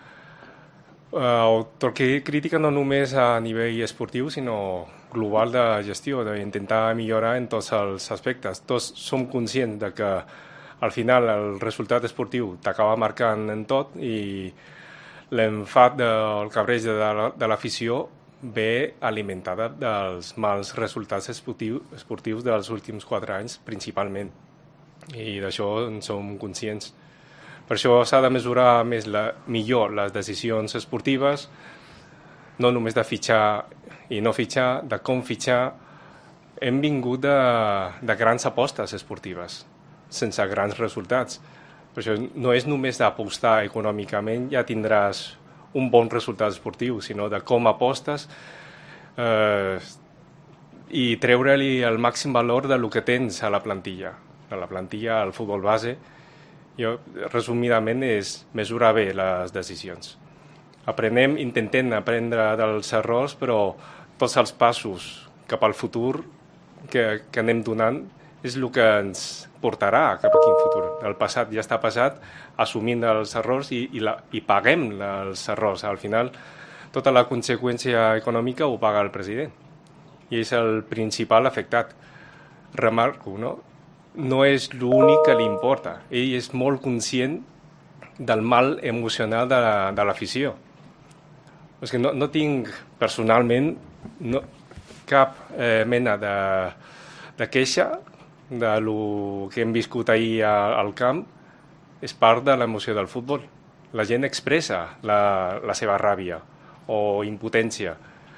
G: Uh, autocrítica no només a nivell esportiu, sinó global de gestió, d'intentar millorar en tots els aspectes. Tots som conscients de que al final el resultat esportiu t'acaba marcant en tot i l'enfat del cabreig de l'afició ve alimentada dels mals resultats esportius dels últims quatre anys, principalment. I d'això en som conscients. Per això s'ha de mesurar més la, millor les decisions esportives, no només de fitxar i no fitxar, de com fitxar. Hem vingut de, de grans apostes esportives, sense grans resultats. Per això no és només d'apostar econòmicament, ja tindràs un bon resultat esportiu, sinó de com apostes eh, i treure-li el màxim valor del que tens a la plantilla. A la plantilla, al futbol base, jo, resumidament, és mesurar bé les decisions. Aprenem, intentem aprendre dels errors, però tots els passos cap al futur que, que anem donant és el que ens portarà cap a quin futur. El passat ja està passat, assumint els errors i, i, la, i paguem els errors. Al final, tota la conseqüència econòmica ho paga el president. I és el principal afectat. Remarco, no? No és l'únic que li importa. Ell és molt conscient del mal emocional de, de l'afició. És que no, no tinc personalment no, cap eh, mena de, de queixa de lo que hem viscut ahir al camp. És part de l'emoció del futbol. La gent expressa la, la seva ràbia o impotència.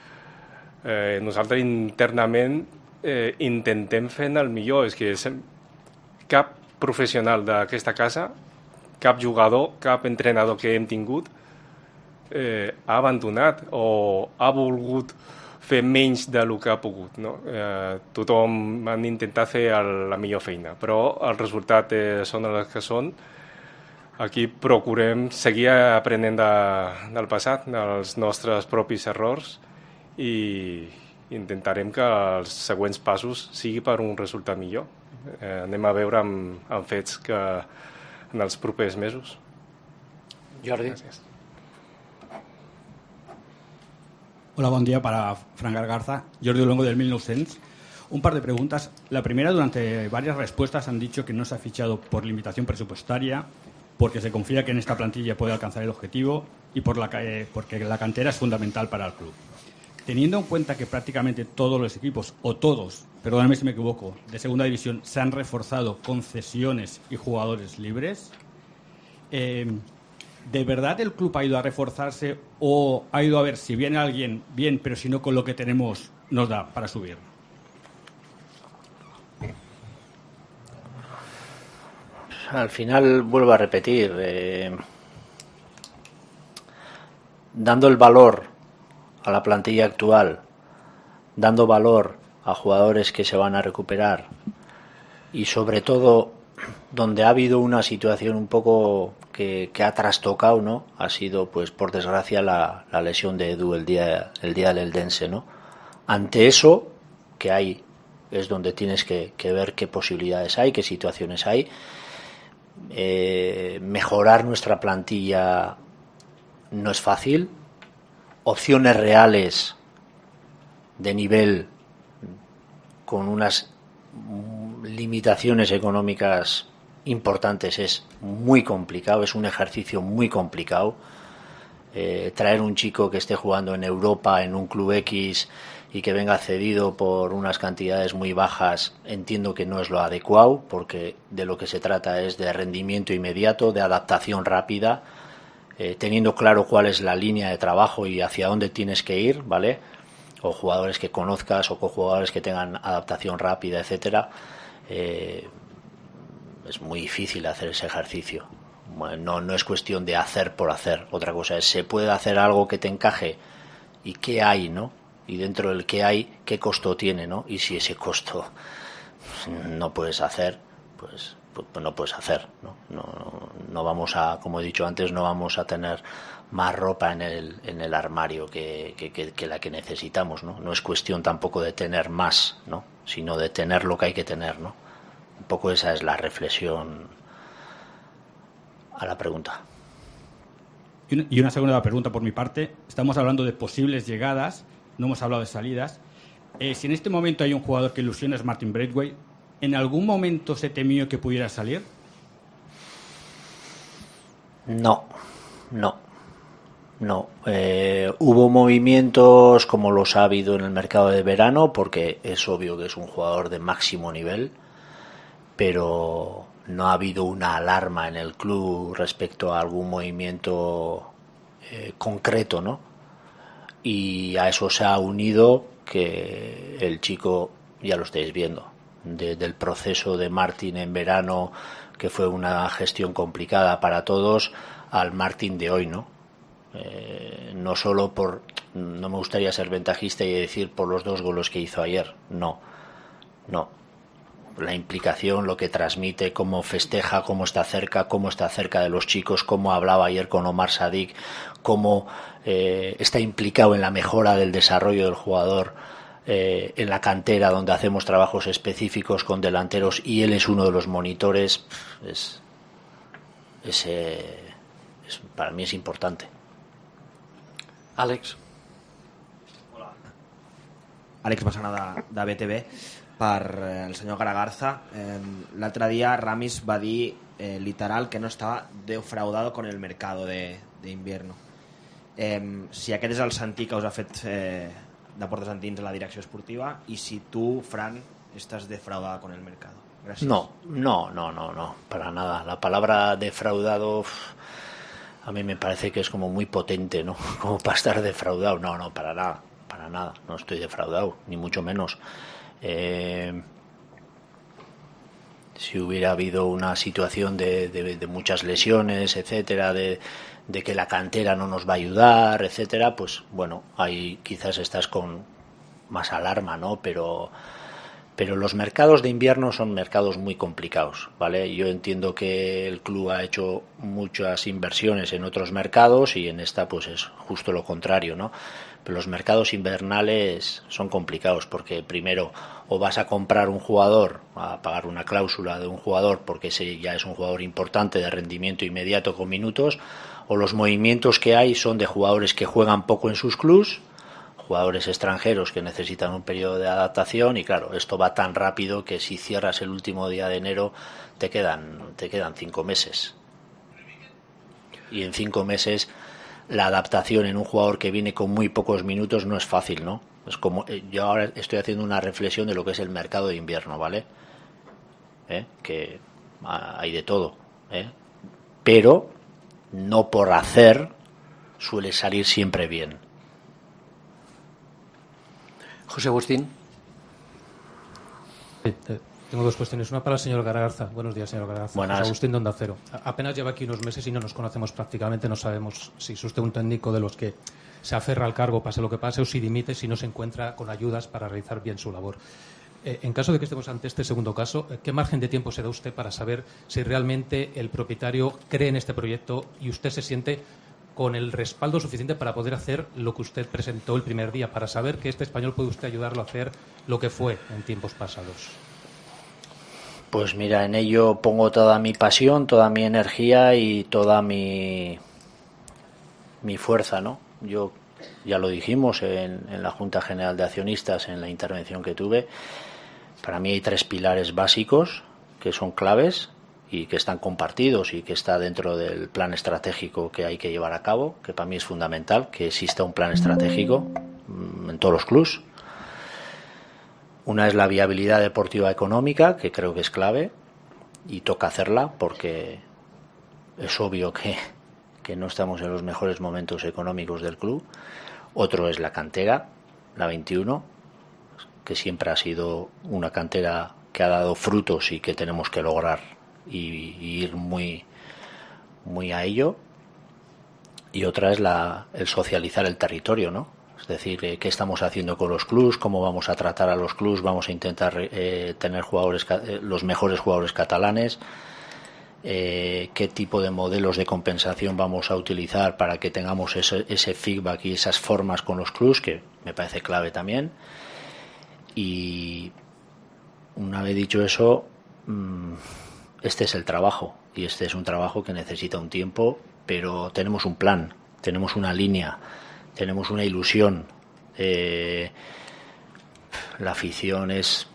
G: Eh, nosaltres internament eh, intentem fer el millor. És que cap professional d'aquesta casa, cap jugador, cap entrenador que hem tingut eh, ha abandonat o ha volgut fer menys del que ha pogut. No? Eh, tothom han d'intentar fer el, la millor feina, però els resultats eh, són els que són. Aquí procurem seguir aprenent de, del passat, dels nostres propis errors, i intentarem que els següents passos sigui per un resultat millor. Eh, anem a veure amb, amb fets que en els propers mesos.
L: Jordi.
G: Gràcies.
O: Hola, buen día para Fran Gargarza, Jordi Luengo del mil novecientos. Un par de preguntas. La primera, durante varias respuestas han dicho que no se ha fichado por limitación presupuestaria, porque se confía que en esta plantilla puede alcanzar el objetivo y por la, eh, porque la cantera es fundamental para el club. Teniendo en cuenta que prácticamente todos los equipos, o todos, perdóname si me equivoco, de segunda división se han reforzado con cesiones y jugadores libres, eh, ¿de verdad el club ha ido a reforzarse o ha ido a ver si viene alguien bien, pero si no con lo que tenemos nos da para subir?
I: Al final, vuelvo a repetir, eh, dando el valor a la plantilla actual, dando valor a jugadores que se van a recuperar y sobre todo donde ha habido una situación un poco que, que ha trastocado, ¿no? Ha sido, pues por desgracia, la, la lesión de Edu el día, el día del Eldense, ¿no? Ante eso que hay es donde tienes que, que ver qué posibilidades hay, qué situaciones hay. Eh, mejorar nuestra plantilla no es fácil. Opciones reales de nivel con unas limitaciones económicas importantes es muy complicado, es un ejercicio muy complicado. Eh, traer un chico que esté jugando en Europa en un club X y que venga cedido por unas cantidades muy bajas, entiendo que no es lo adecuado, porque de lo que se trata es de rendimiento inmediato, de adaptación rápida, eh, teniendo claro cuál es la línea de trabajo y hacia dónde tienes que ir, ¿vale? O jugadores que conozcas o con jugadores que tengan adaptación rápida, etcétera. Eh, es muy difícil hacer ese ejercicio. Bueno, no, no es cuestión de hacer por hacer. Otra cosa es, ¿se puede hacer algo que te encaje? ¿Y qué hay, no? Y dentro del que hay, ¿qué costo tiene, no? Y si ese costo no puedes hacer, pues, pues no puedes hacer, ¿no? No, no vamos a, como he dicho antes, no vamos a tener más ropa en el, en el armario que, que, que, que la que necesitamos, ¿no? No es cuestión tampoco de tener más, ¿no? Sino de tener lo que hay que tener, ¿no? Un poco esa es la reflexión a la pregunta.
O: Y una segunda pregunta por mi parte. Estamos hablando de posibles llegadas, no hemos hablado de salidas. Eh, si en este momento hay un jugador que ilusiona, es Martin Braithwaite, ¿en algún momento se temió que pudiera salir?
I: No, no, no. Eh, hubo movimientos como los ha habido en el mercado de verano, porque es obvio que es un jugador de máximo nivel, pero no ha habido una alarma en el club respecto a algún movimiento eh, concreto, ¿no? Y a eso se ha unido que el chico, ya lo estáis viendo, de, del proceso de Martin en verano, que fue una gestión complicada para todos, al Martin de hoy, ¿no? Eh, no solo por, no me gustaría ser ventajista y decir por los dos goles que hizo ayer, no, no. La implicación, lo que transmite, cómo festeja, cómo está cerca, cómo está cerca de los chicos, cómo hablaba ayer con Omar Sadik, cómo eh, está implicado en la mejora del desarrollo del jugador eh, en la cantera, donde hacemos trabajos específicos con delanteros y él es uno de los monitores. Es, es, eh, es para mí es importante.
L: Àlex.
P: Hola. Àlex Massana de, de B T V. Per eh, el senyor Garagarza, eh, l'altre dia Ramis va dir eh, literal que no estava defraudado con el mercado de, de invierno. Eh, si aquest és el sentir que us ha fet eh, de portes endins a la direcció esportiva i si tu, Fran, estàs defraudado con el mercado. Gràcies.
I: No, no, no, no, no, para nada. La palabra defraudado a mí me parece que es como muy potente, ¿no? Como para estar defraudado. No, no, para nada, para nada. No estoy defraudado, ni mucho menos. Eh, si hubiera habido una situación de, de, de muchas lesiones, etcétera, de, de que la cantera no nos va a ayudar, etcétera, pues bueno, ahí quizás estás con, más alarma, ¿no? Pero, pero los mercados de invierno son mercados muy complicados, ¿vale? Yo entiendo que el club ha hecho muchas inversiones en otros mercados y en esta pues es justo lo contrario, ¿no? Pero los mercados invernales son complicados porque primero o vas a comprar un jugador, a pagar una cláusula de un jugador porque ese ya es un jugador importante de rendimiento inmediato con minutos, o los movimientos que hay son de jugadores que juegan poco en sus clubs, jugadores extranjeros que necesitan un periodo de adaptación y claro, esto va tan rápido que si cierras el último día de enero te quedan, te quedan cinco meses. Y en cinco meses la adaptación en un jugador que viene con muy pocos minutos no es fácil, ¿no? Es como yo ahora estoy haciendo una reflexión de lo que es el mercado de invierno, ¿vale? ¿Eh? Que hay de todo, ¿eh? Pero no por hacer suele salir siempre bien.
L: José Agustín.
Q: Sí, eh, tengo dos cuestiones. Una para el señor Garagarza. Buenos días, señor Garagarza.
I: Buenas.
Q: José Agustín de Onda Cero. A- apenas lleva aquí unos meses y no nos conocemos prácticamente. No sabemos si es usted un técnico de los que se aferra al cargo pase lo que pase o si dimite si no se encuentra con ayudas para realizar bien su labor. Eh, en caso de que estemos ante este segundo caso, ¿qué margen de tiempo se da usted para saber si realmente el propietario cree en este proyecto y usted se siente con el respaldo suficiente para poder hacer lo que usted presentó el primer día, para saber que este español puede usted ayudarlo a hacer lo que fue en tiempos pasados?
I: Pues mira, en ello pongo toda mi pasión, toda mi energía y toda mi, mi fuerza, ¿no? Yo, ya lo dijimos en, en la Junta General de Accionistas, en la intervención que tuve, para mí hay tres pilares básicos que son claves y que están compartidos y que está dentro del plan estratégico que hay que llevar a cabo, que para mí es fundamental que exista un plan estratégico en todos los clubs. Una es la viabilidad deportiva económica, que creo que es clave y toca hacerla porque es obvio que, que no estamos en los mejores momentos económicos del club. Otro es la cantera, la veintiuno, que siempre ha sido una cantera que ha dado frutos y que tenemos que lograr y, y ir muy, muy a ello. Y otra es la, el socializar el territorio, ¿no? Es decir, eh, qué estamos haciendo con los clubs, cómo vamos a tratar a los clubs, vamos a intentar eh, tener jugadores, eh, los mejores jugadores catalanes, eh, qué tipo de modelos de compensación vamos a utilizar para que tengamos ese, ese feedback y esas formas con los clubs, que me parece clave también. Y una vez dicho eso, este es el trabajo y este es un trabajo que necesita un tiempo, pero tenemos un plan, tenemos una línea, tenemos una ilusión. Eh, la afición es,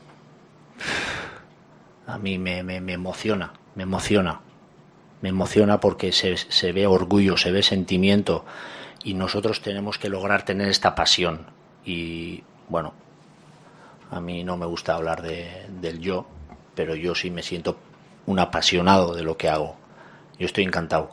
I: a mí me, me, me emociona, me emociona, me emociona porque se, se ve orgullo, se ve sentimiento y nosotros tenemos que lograr tener esta pasión. Y bueno, a mí no me gusta hablar de, del yo, pero yo sí me siento un apasionado de lo que hago. Yo estoy encantado.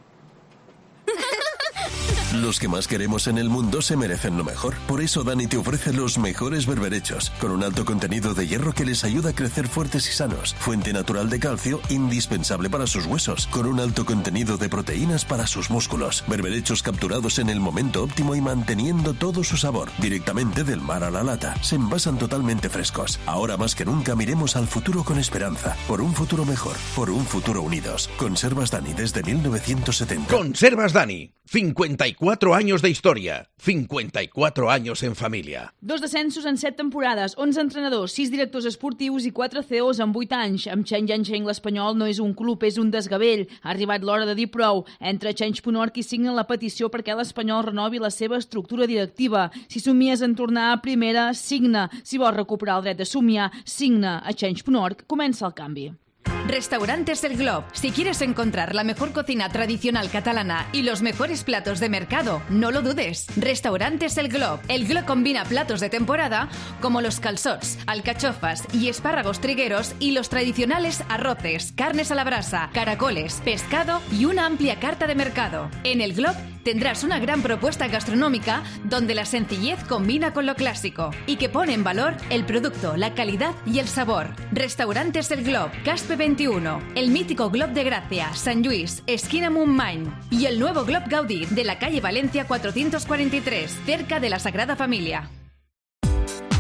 A: Los que más queremos en el mundo se merecen lo mejor. Por eso Dani te ofrece los mejores berberechos, con un alto contenido de hierro que les ayuda a crecer fuertes y sanos. Fuente natural de calcio, indispensable para sus huesos, con un alto contenido de proteínas para sus músculos. Berberechos capturados en el momento óptimo y manteniendo todo su sabor. Directamente del mar a la lata. Se envasan totalmente frescos. Ahora más que nunca miremos al futuro con esperanza. Por un futuro mejor. Por un futuro unidos. Conservas Dani desde mil novecientos setenta.
C: Conservas Dani. cincuenta y cuatro años de historia, cincuenta y cuatro años en familia.
R: Dos descensos en set temporades, onze entrenadors, sis directors esportius i quatre C E Os en vuit anys. Amb Change and Change l'Espanyol no és un club, és un desgavell. Ha arribat l'hora de dir prou. Entra a change punt org i signa la petició perquè l'Espanyol renovi la seva estructura directiva. Si somies en tornar a primera, signa. Si vols recuperar el dret de somiar, signa. A change punt org comença el canvi.
F: Restaurantes El Glob. Si quieres encontrar la mejor cocina tradicional catalana y los mejores platos de mercado, no lo dudes. Restaurantes El Glob. El Glob combina platos de temporada como los calçots, alcachofas y espárragos trigueros y los tradicionales arroces, carnes a la brasa, caracoles, pescado y una amplia carta de mercado. En El Glob tendrás una gran propuesta gastronómica donde la sencillez combina con lo clásico y que pone en valor el producto, la calidad y el sabor. Restaurantes El Glob, Caspe veintiuno, el mítico Glob de Gracia, San Luis, esquina Montmany y el nuevo Glob Gaudí de la calle Valencia cuatrocientos cuarenta y tres, cerca de la Sagrada Familia.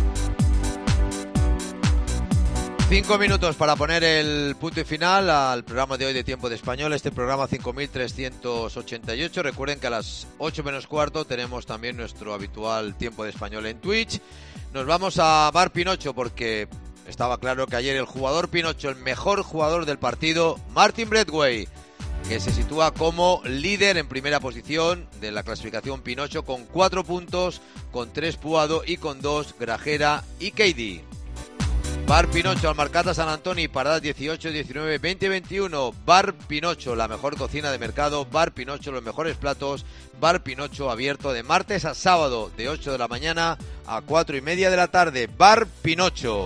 D: Cinco minutos para poner el punto y final al programa de hoy de Tiempo de Español, este programa cinco mil trescientos ochenta y ocho. Recuerden que a las ocho menos cuarto tenemos también nuestro habitual Tiempo de Español en Twitch. Nos vamos a Bar Pinocho porque estaba claro que ayer el jugador Pinocho, el mejor jugador del partido, Martin Braithwaite, que se sitúa como líder en primera posición de la clasificación Pinocho con cuatro puntos, con tres Puado y con dos Grajera y Keidi. Bar Pinocho, Almarcata, San Antonio, Paradas dieciocho, diecinueve, veinte, veintiuno. Bar Pinocho, la mejor cocina de mercado. Bar Pinocho, los mejores platos. Bar Pinocho abierto de martes a sábado, de ocho de la mañana a cuatro y media de la tarde. Bar Pinocho.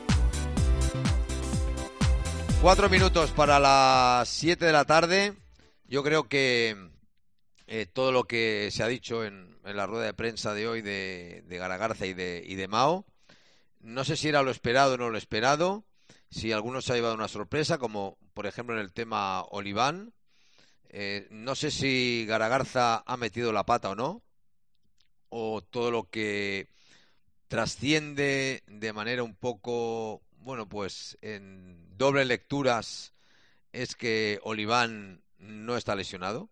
D: Cuatro minutos para las siete de la tarde. Yo creo que eh, todo lo que se ha dicho en, en la rueda de prensa de hoy de, de Garagarza y de, y de Mao, no sé si era lo esperado o no lo esperado, si alguno se ha llevado una sorpresa, como por ejemplo en el tema Oliván. Eh, no sé si Garagarza ha metido la pata o no, o todo lo que trasciende de manera un poco, bueno, pues en doble lecturas es que Oliván no está lesionado.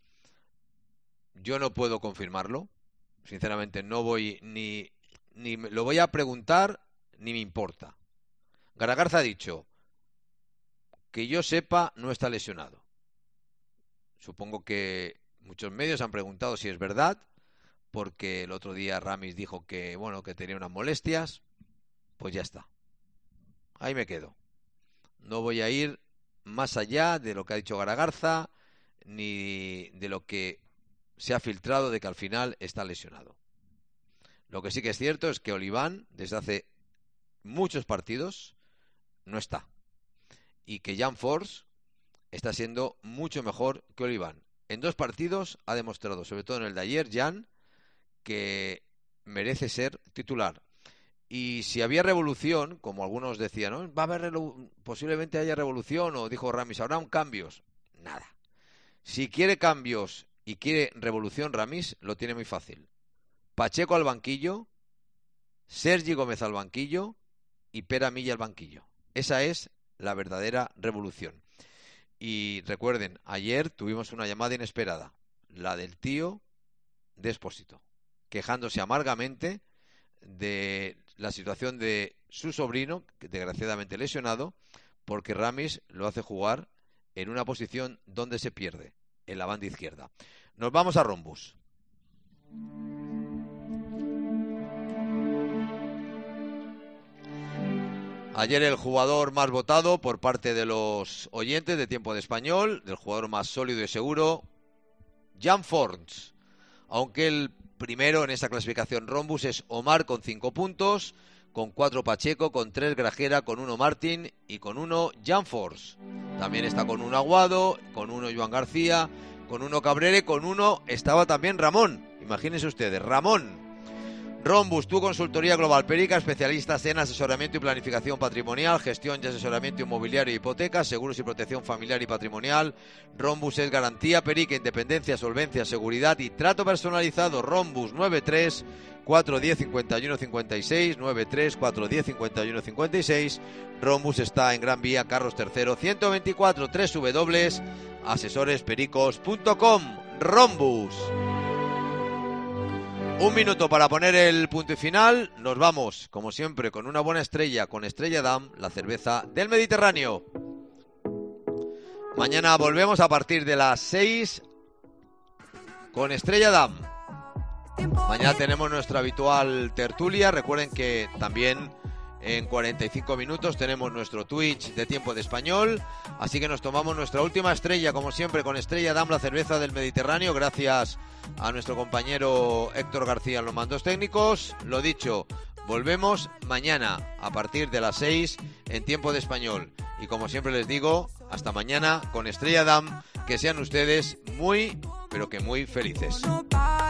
D: Yo no puedo confirmarlo, sinceramente no voy ni... ni lo voy a preguntar, ni me importa. Garagarza ha dicho que yo sepa no está lesionado. Supongo que muchos medios han preguntado si es verdad, porque el otro día Ramis dijo que bueno que tenía unas molestias. Pues ya está. Ahí me quedo. No voy a ir más allá de lo que ha dicho Garagarza, ni de lo que se ha filtrado de que al final está lesionado. Lo que sí que es cierto es que Oliván, desde hace muchos partidos, no está. Y que Jan Force está siendo mucho mejor que Oliván. En dos partidos ha demostrado, sobre todo en el de ayer, Jan, que merece ser titular. Y si había revolución, como algunos decían, ¿no? Va a haber posiblemente haya revolución, o dijo Ramis, habrá un cambios. Nada. Si quiere cambios y quiere revolución, Ramis lo tiene muy fácil. Pacheco al banquillo, Sergi Gómez al banquillo y Pere Milla al banquillo. Esa es la verdadera revolución. Y recuerden, ayer tuvimos una llamada inesperada, la del tío de Expósito, quejándose amargamente de la situación de su sobrino, desgraciadamente lesionado, porque Ramis lo hace jugar en una posición donde se pierde, en la banda izquierda. Nos vamos a Rombus. Ayer el jugador más votado por parte de los oyentes de Tiempo de Español, del jugador más sólido y seguro, Jan Forns. Aunque el primero en esta clasificación Rombus es Omar con cinco puntos, con cuatro Pacheco, con tres Grajera, con uno Martín y con uno Jan Forns. También está con uno Aguado, con uno Joan García, con uno Cabrera, con uno estaba también Ramón. Imagínense ustedes, Ramón. Rombus, tu consultoría global Perica, especialistas en asesoramiento y planificación patrimonial, gestión y asesoramiento inmobiliario y hipotecas, seguros y protección familiar y patrimonial. Rombus es garantía Perica, independencia, solvencia, seguridad y trato personalizado. Rombus nueve tres cuatro uno cero cinco uno cinco seis, nueve tres cuatro uno cero cinco uno cinco seis. Rombus está en Gran Vía, Carlos tercero, ciento veinticuatro, doble u doble u doble u punto asesores pericos punto com. Rombus. Un minuto para poner el punto y final. Nos vamos, como siempre, con una buena estrella, con Estrella Damm, la cerveza del Mediterráneo. Mañana volvemos a partir de las seis con Estrella Damm. Mañana tenemos nuestra habitual tertulia. Recuerden que también en cuarenta y cinco minutos tenemos nuestro Twitch de Tiempo de Español. Así que nos tomamos nuestra última estrella, como siempre, con Estrella Damm, la cerveza del Mediterráneo. Gracias a nuestro compañero Héctor García en los mandos técnicos. Lo dicho, volvemos mañana a partir de las seis en Tiempo de Español. Y como siempre les digo, hasta mañana con Estrella Damm. Que sean ustedes muy, pero que muy felices.